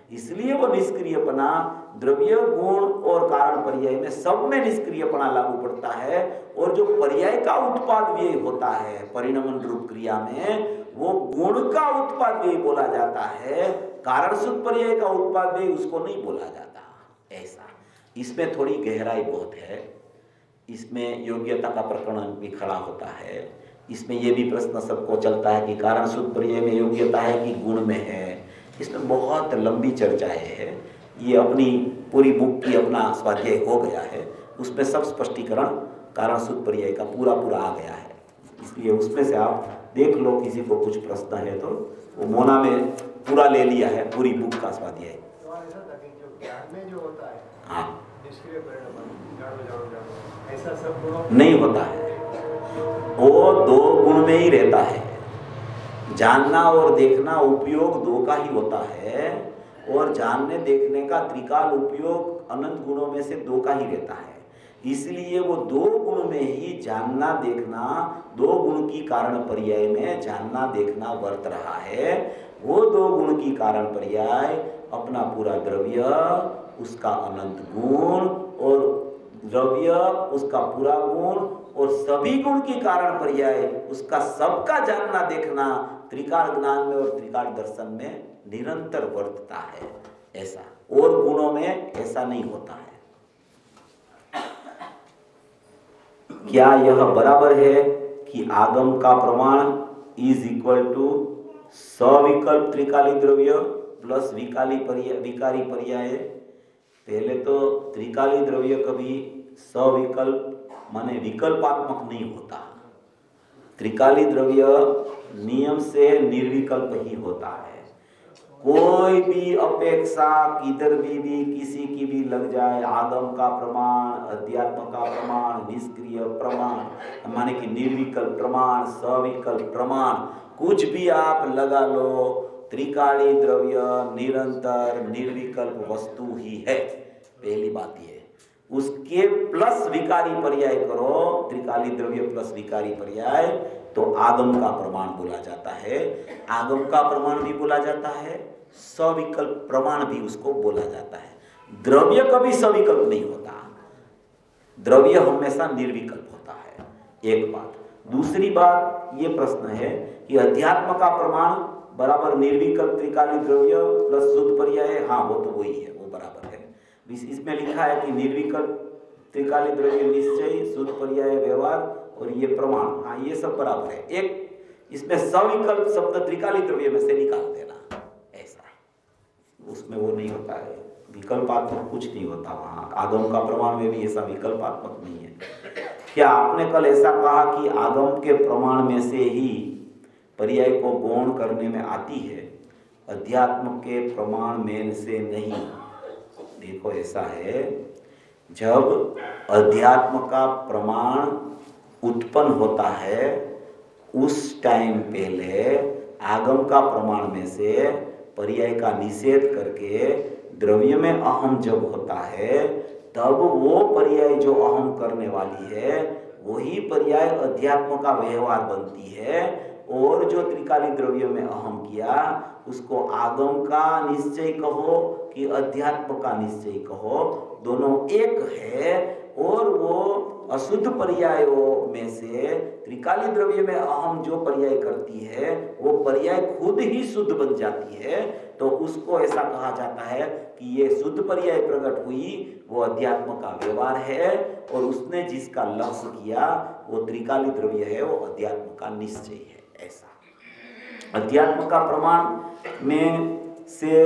इसलिए वो निष्क्रियपना द्रव्य गुण और कारण पर्याय में सब में निष्क्रियपना लागू पड़ता है। और जो पर्याय का उत्पाद व्यय होता है परिणमन रूप क्रिया में, वो गुण का उत्पाद व्यय बोला जाता है, कारण शुद्ध पर्याय का उत्पाद व्यय उसको नहीं बोला जाता। ऐसा इसमें थोड़ी गहराई बहुत है। इसमें योग्यता का प्रकरण भी खड़ा होता है। इसमें यह भी प्रश्न सबको चलता है कि कारण शुद्ध पर्याय में योग्यता है कि गुण में है। इसमें बहुत लंबी चर्चाएं है। ये अपनी पूरी बुक की अपना स्वाध्याय हो गया है, उसमें सब स्पष्टीकरण कारण शुद्ध पर्याय का पूरा पूरा आ गया है। इसलिए उसमें से आप देख लो, किसी को कुछ प्रश्न है तो वो मोना में पूरा ले लिया है पूरी बुक का स्वाध्याय। तो ऐसा था कि जो ज्ञान में जो होता है, हाँ, निष्क्रिय परिणाम जानो जानो जानो ऐसा सब गुणों नहीं होता है, वो दो गुण में ही रहता है। जानना और देखना उपयोग दो का ही होता है, और जानने देखने का त्रिकाल उपयोग अनंत गुणों में से दो का ही रहता है। इसलिए वो दो गुण में ही जानना देखना, दो गुण की कारण पर्याय में जानना देखना वर्त रहा है। वो दो गुण की कारण पर्याय अपना पूरा द्रव्य, उसका अनंत गुण, और द्रव्य उसका पूरा गुण, और सभी गुण की कारण पर्याय उसका सबका जानना देखना त्रिकाल ज्ञान में और त्रिकाल दर्शन में निरंतर वर्तता है। ऐसा और गुणों में ऐसा नहीं होता है। क्या यह बराबर है कि आगम का प्रमाण इज इक्वल टू सविकल्प त्रिकाली द्रव्य प्लस विकाली पर्याय विकारी पर्याय? पहले तो त्रिकाली द्रव्य कभी सविकल्प माने विकल्पात्मक नहीं होता। त्रिकाली द्रव्य नियम से निर्विकल्प ही होता है। कोई भी अपेक्षा किधर भी भी किसी की भी लग जाए, आगम का प्रमाण, अध्यात्म का प्रमाण, निष्क्रिय प्रमाण माने कि निर्विकल्प प्रमाण, सविकल्प प्रमाण, कुछ भी आप लगा लो, त्रिकाली द्रव्य निरंतर निर्विकल्प वस्तु ही है। पहली बात ये। उसके प्लस विकारी पर्याय करो, त्रिकाली द्रव्य प्लस विकारी पर्याय, तो आगम का प्रमाण बोला जाता है। आगम का प्रमाण भी बोला जाता है, सविकल्प प्रमाण भी उसको बोला जाता है। द्रव्य कभी सविकल्प नहीं होता, द्रव्य हमेशा निर्विकल्प होता है। एक बात। दूसरी बात ये प्रश्न है कि अध्यात्म का प्रमाण बराबर निर्विकल्प त्रिकाली द्रव्य प्लस शुद्ध पर्याय, हाँ वो तो वही है, वो बराबर है। इसमें लिखा है कि निर्विकल्प त्रिकाली द्रव्य निश्चय, शुद्ध पर्याय व्यवहार, और ये प्रमाण, हाँ ये सब बराबर है। एक इसमें सविकल्प शब्द त्रिकाली द्रव्य में से निकाल देना, ऐसा उसमें वो नहीं होता है, विकल्पात्मक कुछ नहीं होता वहाँ। आगम का प्रमाण में भी ऐसा विकल्पात्मक नहीं है। क्या आपने कल ऐसा कहा कि आगम के प्रमाण में से ही पर्याय को गौण करने में आती है, अध्यात्म के प्रमाण में से नहीं? देखो ऐसा है, जब अध्यात्म का प्रमाण उत्पन्न होता है उस टाइम पहले आगम का प्रमाण में से पर्याय का निषेध करके द्रव्य में अहम जब होता है, तब वो पर्याय जो अहम करने वाली है वही पर्याय अध्यात्म का व्यवहार बनती है। और जो त्रिकाली द्रव्य में अहम किया उसको आगम का निश्चय कहो कि अध्यात्म का निश्चय कहो, दोनों एक है। और वो अशुद्ध पर्यायों में से त्रिकाली द्रव्य में अहम जो पर्याय करती है वो पर्याय खुद ही शुद्ध बन जाती है, तो उसको ऐसा कहा जाता है कि ये शुद्ध पर्याय प्रकट हुई, वो अध्यात्म का व्यवहार है, और उसने जिसका लक्ष्य किया वो त्रिकाली द्रव्य है, वो अध्यात्म का निश्चय है। ऐसा अध्यात्म का प्रमाण में से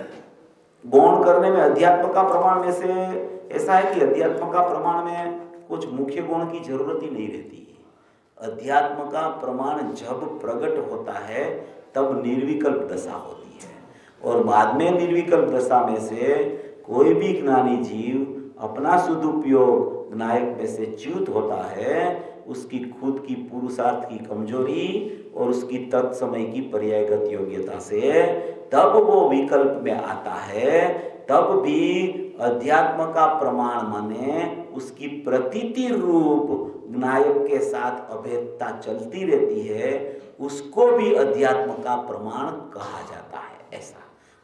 गौण करने में, अध्यात्म का प्रमाण में से ऐसा है कि अध्यात्म का प्रमाण में कुछ मुख्य गुण की जरूरत ही नहीं रहती। अध्यात्म का प्रमाण जब प्रकट होता है तब निर्विकल्प दशा होती है, और बाद में निर्विकल्प दशा में से कोई भी ज्ञानी जीव अपना सदुपयोग नायक में से च्युत होता है, उसकी खुद की पुरुषार्थ की कमजोरी और उसकी तत्समय की पर्यायगत योग्यता से तब वो विकल्प में आता है। तब भी अध्यात्म का प्रमाण माने उसकी प्रतीति रूप नायक के साथ अभेदता चलती रहती है, उसको भी अध्यात्म का प्रमाण कहा जाता है। ऐसा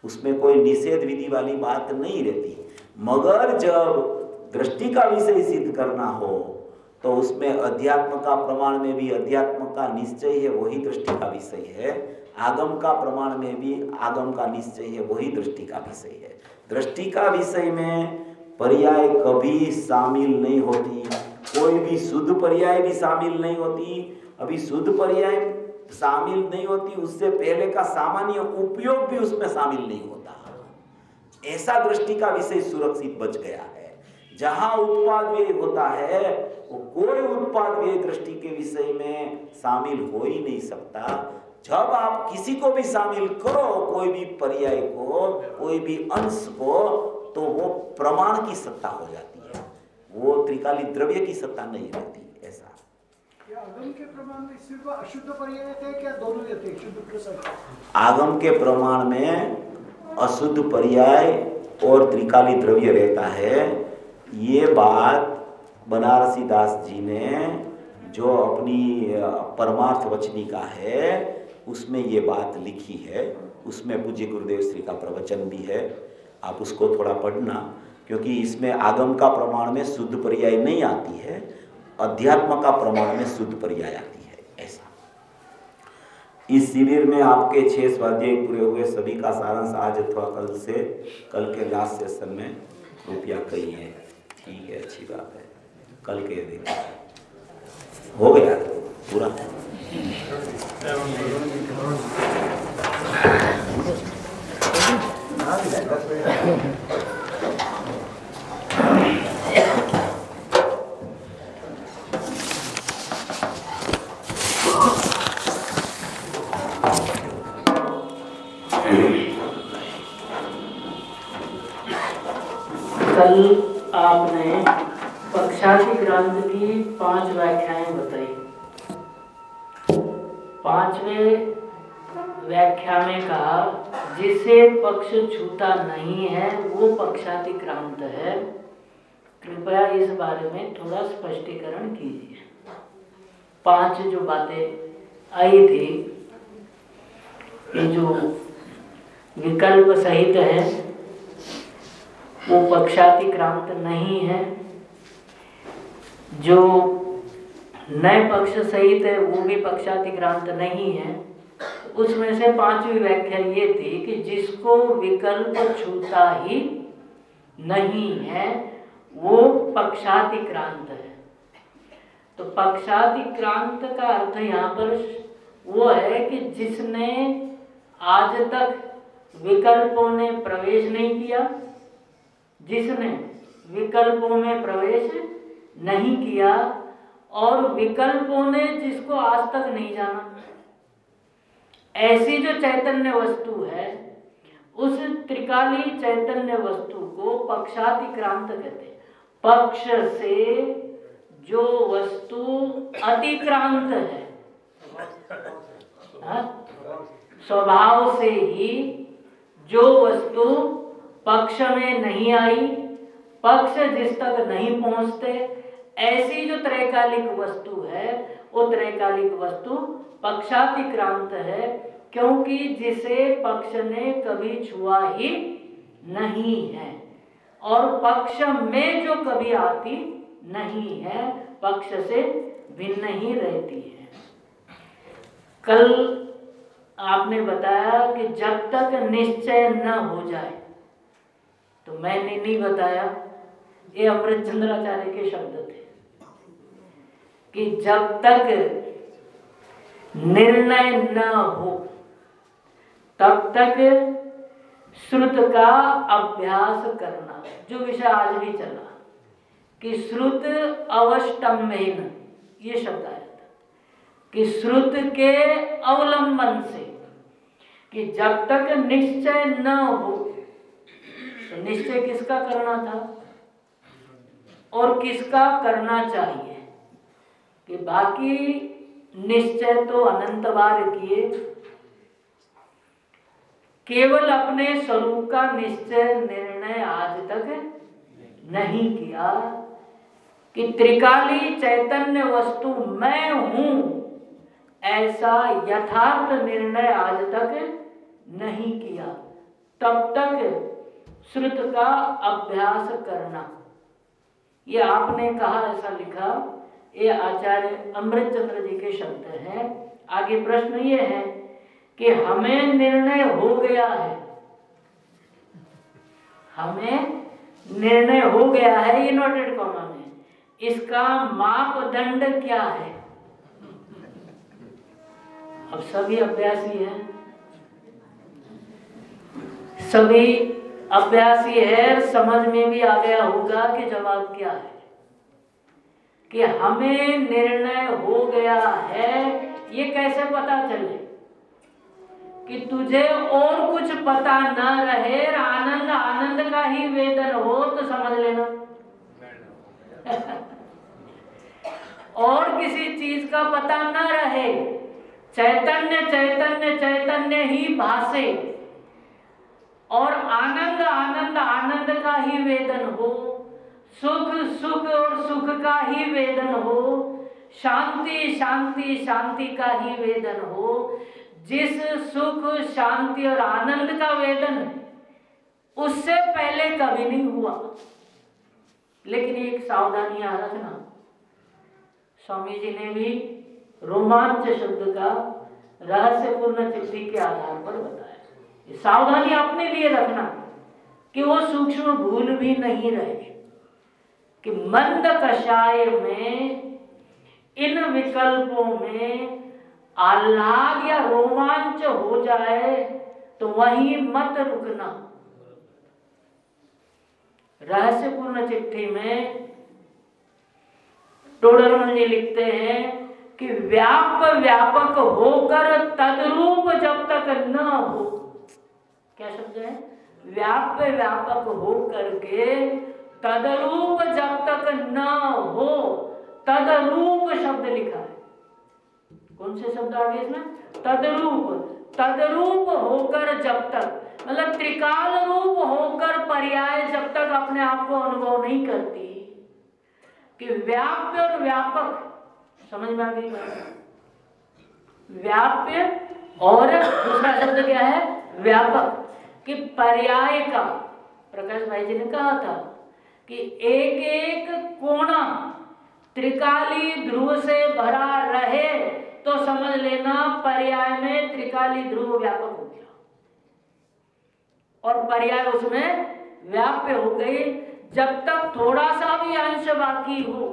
उसमें कोई निषेध विधि वाली बात नहीं रहती। मगर जब दृष्टि का विषय सिद्ध करना हो तो उसमें अध्यात्म का प्रमाण में भी अध्यात्म का निश्चय है, वही दृष्टि का विषय है। आगम का प्रमाण में भी आगम का निश्चय है, वही दृष्टि का विषय है। दृष्टि का विषय में पर्याय कभी शामिल नहीं होती, कोई भी शुद्ध पर्याय भी शामिल नहीं होती। अभी शुद्ध पर्याय शामिल नहीं होती, उससे पहले का सामान्य उपयोग भी उसमें शामिल नहीं होता। ऐसा दृष्टि का विषय सुरक्षित बच गया है। जहां उत्पाद व्यय होता है वो कोई उत्पाद व्यय दृष्टि के विषय में शामिल हो ही नहीं सकता। जब आप किसी को भी शामिल करो, कोई भी पर्याय को, कोई भी अंश को, तो वो प्रमाण की सत्ता हो जाती है, वो त्रिकाली द्रव्य की सत्ता नहीं रहती। ऐसा आगम के प्रमाण में सिर्फ अशुद्ध पर्याय थे क्या दोनों थे? शुद्ध प्लस आगम के प्रमाण में अशुद्ध पर्याय और त्रिकाली द्रव्य रहता है। ये बात बनारसी दास जी ने जो अपनी परमार्थ वचनिका है उसमें ये बात लिखी है। उसमें पूज्य गुरुदेव श्री का प्रवचन भी है, आप उसको थोड़ा पढ़ना, क्योंकि इसमें आगम का प्रमाण में शुद्ध पर्याय नहीं आती है, अध्यात्म का प्रमाण में शुद्ध पर्याय आती है। ऐसा इस शिविर में आपके छह स्वाध्याय पूरे हुए, सभी का सारांश आज अथवा कल से, कल के लास्ट सेशन में रुपया कही है। ठीक है, अच्छी बात है, कल के देखिए हो गया पूरा। कल आपने पक्षाति ग्रंथ की पांच व्याख्याएं बताई। पांचवें व्याख्या में कहा जिसे पक्ष छूता नहीं है वो पक्षाति क्रांत है। कृपया इस बारे में थोड़ा स्पष्टीकरण कीजिए। पांच जो बातें आई थी, ये जो विकल्प सहित है वो पक्षाति क्रांत नहीं है, जो नए पक्ष सहित है वो भी पक्षाति क्रांत नहीं है। उसमें से पांचवी व्याख्या ये थी कि जिसको विकल्प छूता ही नहीं है वो पक्षाति क्रांत है। तो पक्षाति क्रांत का अर्थ यहाँ पर वो है कि जिसने आज तक विकल्पों ने प्रवेश नहीं किया, जिसने विकल्पों में प्रवेश नहीं किया और विकल्पों ने जिसको आज तक नहीं जाना, ऐसी जो चैतन्य वस्तु है उस त्रिकाली चैतन्य वस्तु को पक्षाति क्रांत कहते हैं। पक्ष से जो वस्तु अतिक्रांत है, स्वभाव से ही जो वस्तु पक्ष में नहीं आई, पक्ष जिस तक नहीं पहुंचते, ऐसी जो त्रैकालिक वस्तु है वो त्रैकालिक वस्तु पक्षातिक्रांत है, क्योंकि जिसे पक्ष ने कभी छुआ ही नहीं है और पक्ष में जो कभी आती नहीं है, पक्ष से भिन्न ही रहती है। कल आपने बताया कि जब तक निश्चय न हो जाए, तो मैंने नहीं बताया, ये अमृत चंद्राचार्य के शब्द थे कि जब तक निर्णय न हो तब तक श्रुत का अभ्यास करना, जो विषय आज भी चला कि श्रुत अवष्टम्भेन, ये शब्द आया था कि श्रुत के अवलंबन से, कि जब तक निश्चय न हो, तो निश्चय किसका करना था और किसका करना चाहिए, कि बाकी निश्चय तो अनंत बार किए, केवल अपने स्वरूप का निश्चय निर्णय आज तक नहीं किया कि त्रिकाली चैतन्य वस्तु मैं हूं, ऐसा यथार्थ निर्णय आज तक नहीं किया। तब तक श्रुत का अभ्यास करना। ये आपने कहा, ऐसा लिखा, ये आचार्य अमृतचंद्र जी के शब्द हैं। आगे प्रश्न ये है कि हमें निर्णय हो गया है, हमें निर्णय हो गया है इन्वर्टेड कॉमा में, इसका मापदंड क्या है? अब सभी अभ्यासी हैं, सभी अभ्यासी है, समझ में भी आ गया होगा कि जवाब क्या है, कि हमें निर्णय हो गया है। ये कैसे पता चले कि तुझे और कुछ पता ना रहे, आनंद आनंद का ही वेदन हो तो समझ लेना और किसी चीज का पता ना रहे, चैतन्य चैतन्य चैतन्य ही भासे और आनंद आनंद आनंद का ही वेदन हो, सुख सुख और सुख का ही वेदन हो, शांति शांति शांति का ही वेदन हो। जिस सुख शांति और आनंद का वेदन उससे पहले कभी नहीं हुआ। लेकिन एक सावधानी याद रखना, स्वामी जी ने भी रोमांच शब्द का रहस्यपूर्ण चिट्ठी के आधार पर बताया। सावधानी अपने लिए रखना कि वो सूक्ष्म भूल भी नहीं रहे कि मंद कषाय में, इन विकल्पों में आह्लाद या रोमांच हो जाए तो वहीं मत रुकना। रहस्यपूर्ण चिट्ठी में टोडरमल जी लिखते हैं कि व्याप व्यापक होकर तद्रूप जब तक न हो, क्या शब्द है? व्याप व्यापक हो करके तद्रूप जब तक न हो, तद्रूप शब्द लिखा है। कौन से शब्द आ गए इसमें? तद्रूप। तद्रूप होकर जब तक, मतलब त्रिकाल रूप होकर पर्याय जब तक अपने आप को अनुभव नहीं करती कि व्याप्य और व्यापक, समझ में आ गई बात? व्याप्य और दूसरा शब्द क्या है? व्यापक। कि पर्याय का, प्रकाश भाई जी ने कहा था कि एक एक कोना त्रिकाली ध्रुव से भरा रहे तो समझ लेना पर्याय में त्रिकाली ध्रुव व्यापक हो गया और पर्याय उसमें व्याप्य हो गई। जब तक थोड़ा सा भी अंश बाकी हो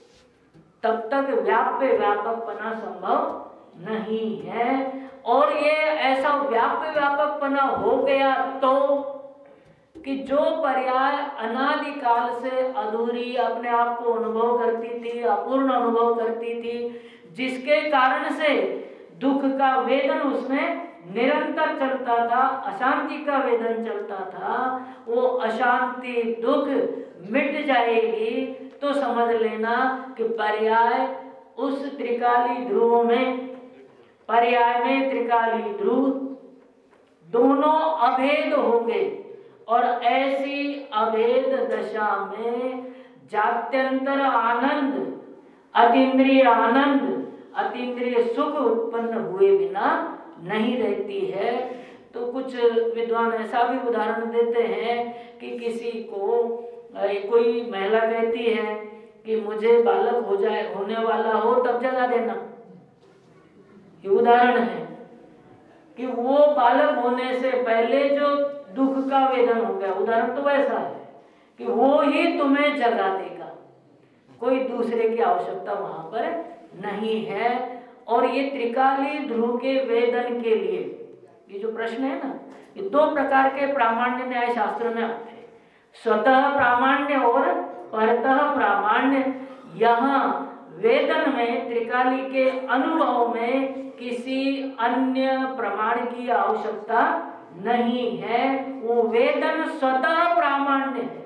तब तक व्याप्य व्यापकपना संभव नहीं है। और ये ऐसा व्याप्य व्यापकपना हो गया तो कि जो पर्याय अनादिकाल से अधूरी अपने आप को अनुभव करती थी, अपूर्ण अनुभव करती थी, जिसके कारण से दुख का वेदन उसमें निरंतर चलता था, अशांति का वेदन चलता था, वो अशांति दुख मिट जाएगी तो समझ लेना कि पर्याय उस त्रिकाली ध्रुव में, पर्याय में त्रिकाली ध्रुव दोनों अभेद हो गए। और ऐसी अभेद दशा में जात्यंतर आनंद, अतीन्द्रिय आनंद, अतीन्द्रिय सुख उत्पन्न हुए बिना नहीं रहती है। तो कुछ विद्वान ऐसा भी उदाहरण देते हैं कि किसी को, कोई महिला कहती है कि मुझे बालक हो जाए, होने वाला हो तब जगा देना। ये उदाहरण है कि वो बालक होने से पहले जो दुख का वेदन हो गया, उदाहरण तो वैसा है कि वो ही तुम्हें जगा देगा, कोई दूसरे की आवश्यकता वहां पर नहीं है। और ये त्रिकाली ध्रुव के वेदन के लिए ये जो प्रश्न है ना, ये दो प्रकार के प्रामाण्य न्याय शास्त्र में आते हैं, स्वतः प्रामाण्य और परतः प्रामाण्य। यहाँ वेदन में, त्रिकाली के अनुभव में किसी अन्य प्रमाण की आवश्यकता नहीं है, वो वेदन स्वतः प्रामाण्य है,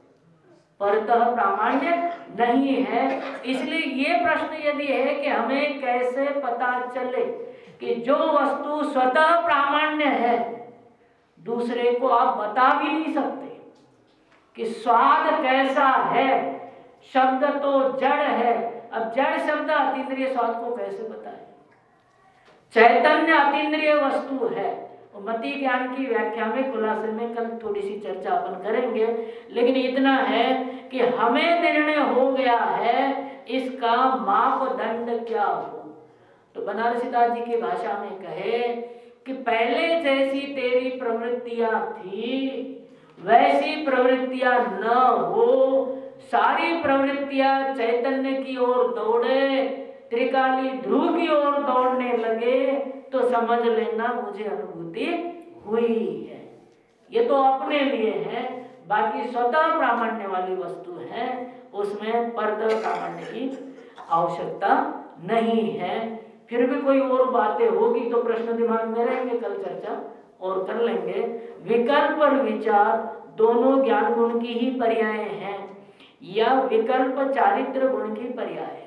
परतः प्रामाण्य नहीं है। इसलिए ये प्रश्न यदि है कि हमें कैसे पता चले कि जो वस्तु स्वतः प्रामाण्य है दूसरे को आप बता भी नहीं सकते कि स्वाद कैसा है, शब्द तो जड़ है, अब जड़ शब्द अतीन्द्रिय स्वाद को कैसे बताए? चैतन्य अतीन्द्रिय वस्तु है, और मति ज्ञान की व्याख्या में खुलासे में कल थोड़ी सी चर्चा अपन करेंगे, लेकिन इतना है कि हमें निर्णय हो गया है इसका मापदंड क्या हो। तो बनारसीदास जी की भाषा में कहे कि पहले जैसी तेरी प्रवृत्तियां थी वैसी प्रवृत्तियां न हो, सारी प्रवृत्तियां चैतन्य की ओर दौड़े, त्रिकाली ध्रुव की ओर दौड़ने लगे, तो समझ लेना मुझे अनुभूति हुई है। ये तो अपने लिए है, बाकी स्वतः प्रामाण्य वाली वस्तु है, उसमें परतः प्रामाण्य की आवश्यकता नहीं है। फिर भी कोई और बातें होगी तो प्रश्न दिमाग में रहेंगे, कल चर्चा और कर लेंगे। विकल्प और विचार दोनों ज्ञान गुण की ही पर्याय हैं या विकल्प चारित्र गुण की पर्याय है।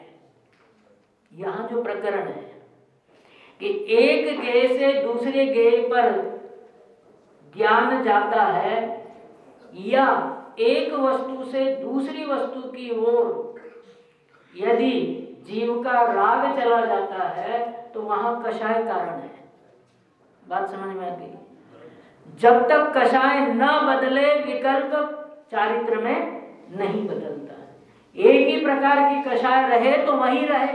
यहाँ जो प्रकरण है कि एक गेय से दूसरे गेय पर ज्ञान जाता है या एक वस्तु से दूसरी वस्तु की ओर यदि जीव का राग चला जाता है तो वहां कषाय कारण है। बात समझ में आ गई? जब तक कषाय न बदले विकल्प चारित्र में नहीं बदलता है। एक ही प्रकार की कषाय रहे तो वही रहे।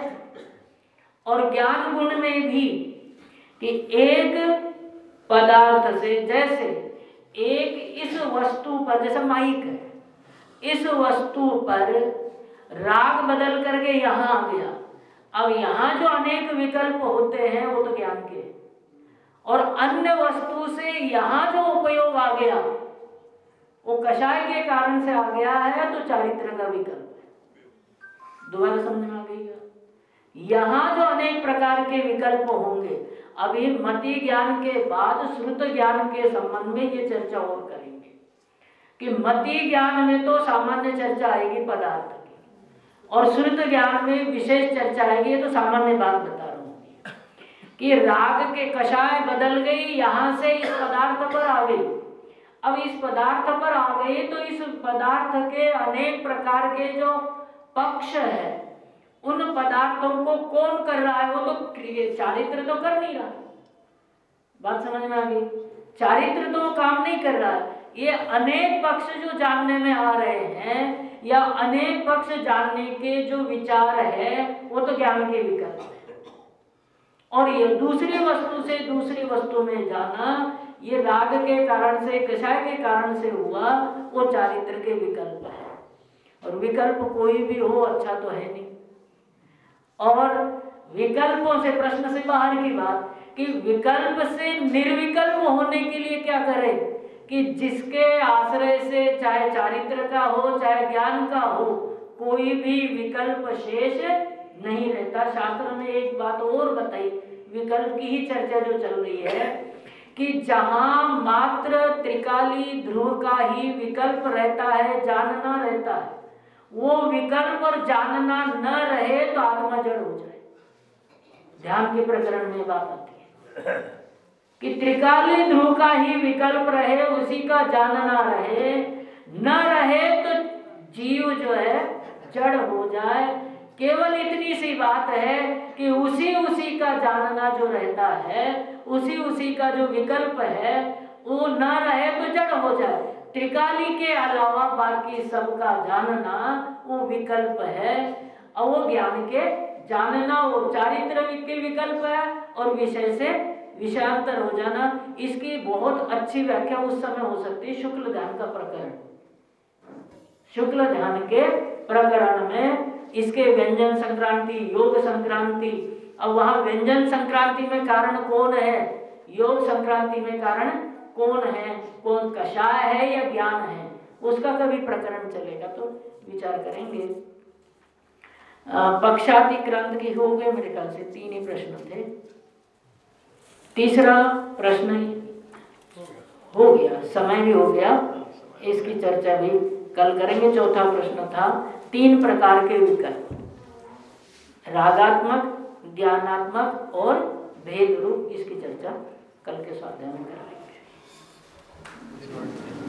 और ज्ञान गुण में भी कि एक पदार्थ से, जैसे एक इस वस्तु पर, जैसे माइक है, इस वस्तु पर राग बदल करके यहां आ गया। अब यहां जो अनेक विकल्प होते हैं वो तो ज्ञान के, और अन्य वस्तु से यहां जो उपयोग आ गया वो कषाय के कारण से आ गया है, तो चारित्र का विकल्प है। दोबारा समझ में आ गई? यहां जो अनेक प्रकार के विकल्प होंगे, अभी मति ज्ञान के बाद श्रुत ज्ञान के संबंध में ये चर्चा और करेंगे कि मति ज्ञान में तो सामान्य चर्चा आएगी पदार्थ की, और श्रुत ज्ञान में विशेष चर्चा आएगी। तो सामान्य बात बता रहा हूं कि राग के कषाय बदल गई, यहां से इस पदार्थ पर आ गई। अब इस पदार्थ पर आ गई तो इस पदार्थ के अनेक प्रकार के जो पक्ष है, उन पदार्थों को कौन कर रहा है? वो तो चारित्र तो कर नहीं रहा। बात समझ में आ गई? चारित्र तो काम नहीं कर रहा है। ये अनेक पक्ष जो जानने में आ रहे हैं या अनेक पक्ष जानने के जो विचार है वो तो ज्ञान के विकल्प है। और ये दूसरी वस्तु से दूसरी वस्तु में जाना, ये राग के कारण से, कषाय के कारण से हुआ, वो चारित्र के विकल्प है। और विकल्प कोई भी हो अच्छा तो है नहीं। और विकल्पों से, प्रश्न से बाहर की बात कि विकल्प से निर्विकल्प होने के लिए क्या करें कि जिसके आश्रय से, चाहे चारित्र का हो चाहे ज्ञान का हो, कोई भी विकल्प शेष नहीं रहता। शास्त्र ने एक बात और बताई, विकल्प की ही चर्चा जो चल रही है, कि जहां मात्र त्रिकाली ध्रुव का ही विकल्प रहता है, जानना रहता है, वो विकल्प और जानना न रहे तो आत्मा जड़ हो जाए। ध्यान के प्रकरण में बात आती है कि त्रिकाली ध्रुव का ही विकल्प रहे, उसी का जानना रहे, न रहे तो जीव जो है जड़ हो जाए। केवल इतनी सी बात है कि उसी उसी का जानना जो रहता है, उसी उसी का जो विकल्प है, वो न रहे तो जड़ हो जाए। त्रिकाली के अलावा बाकी सबका जानना वो विकल्प है, और वो ज्ञान के जानना वो चारित्र के विकल्प है, और विषय से विषयांतर हो जाना। इसकी बहुत अच्छी व्याख्या उस समय हो सकती है शुक्ल ध्यान का प्रकरण। शुक्ल ध्यान के प्रकरण में इसके व्यंजन संक्रांति, योग संक्रांति, अब वहां व्यंजन संक्रांति में कारण कौन है, योग संक्रांति में कारण कौन है, कौन कषाय है या ज्ञान है, उसका कभी प्रकरण चलेगा तो विचार करेंगे। पक्षातिक्रांत की हो गए, मेरे ख्याल से तीन ही प्रश्न थे। तीसरा प्रश्न हो गया, समय भी हो गया, इसकी चर्चा भी कल करेंगे। चौथा प्रश्न था तीन प्रकार के विकल्प, रागात्मक, ज्ञानात्मक और भेद रूप। इसकी चर्चा कल के स्वाध्याय में करेंगे।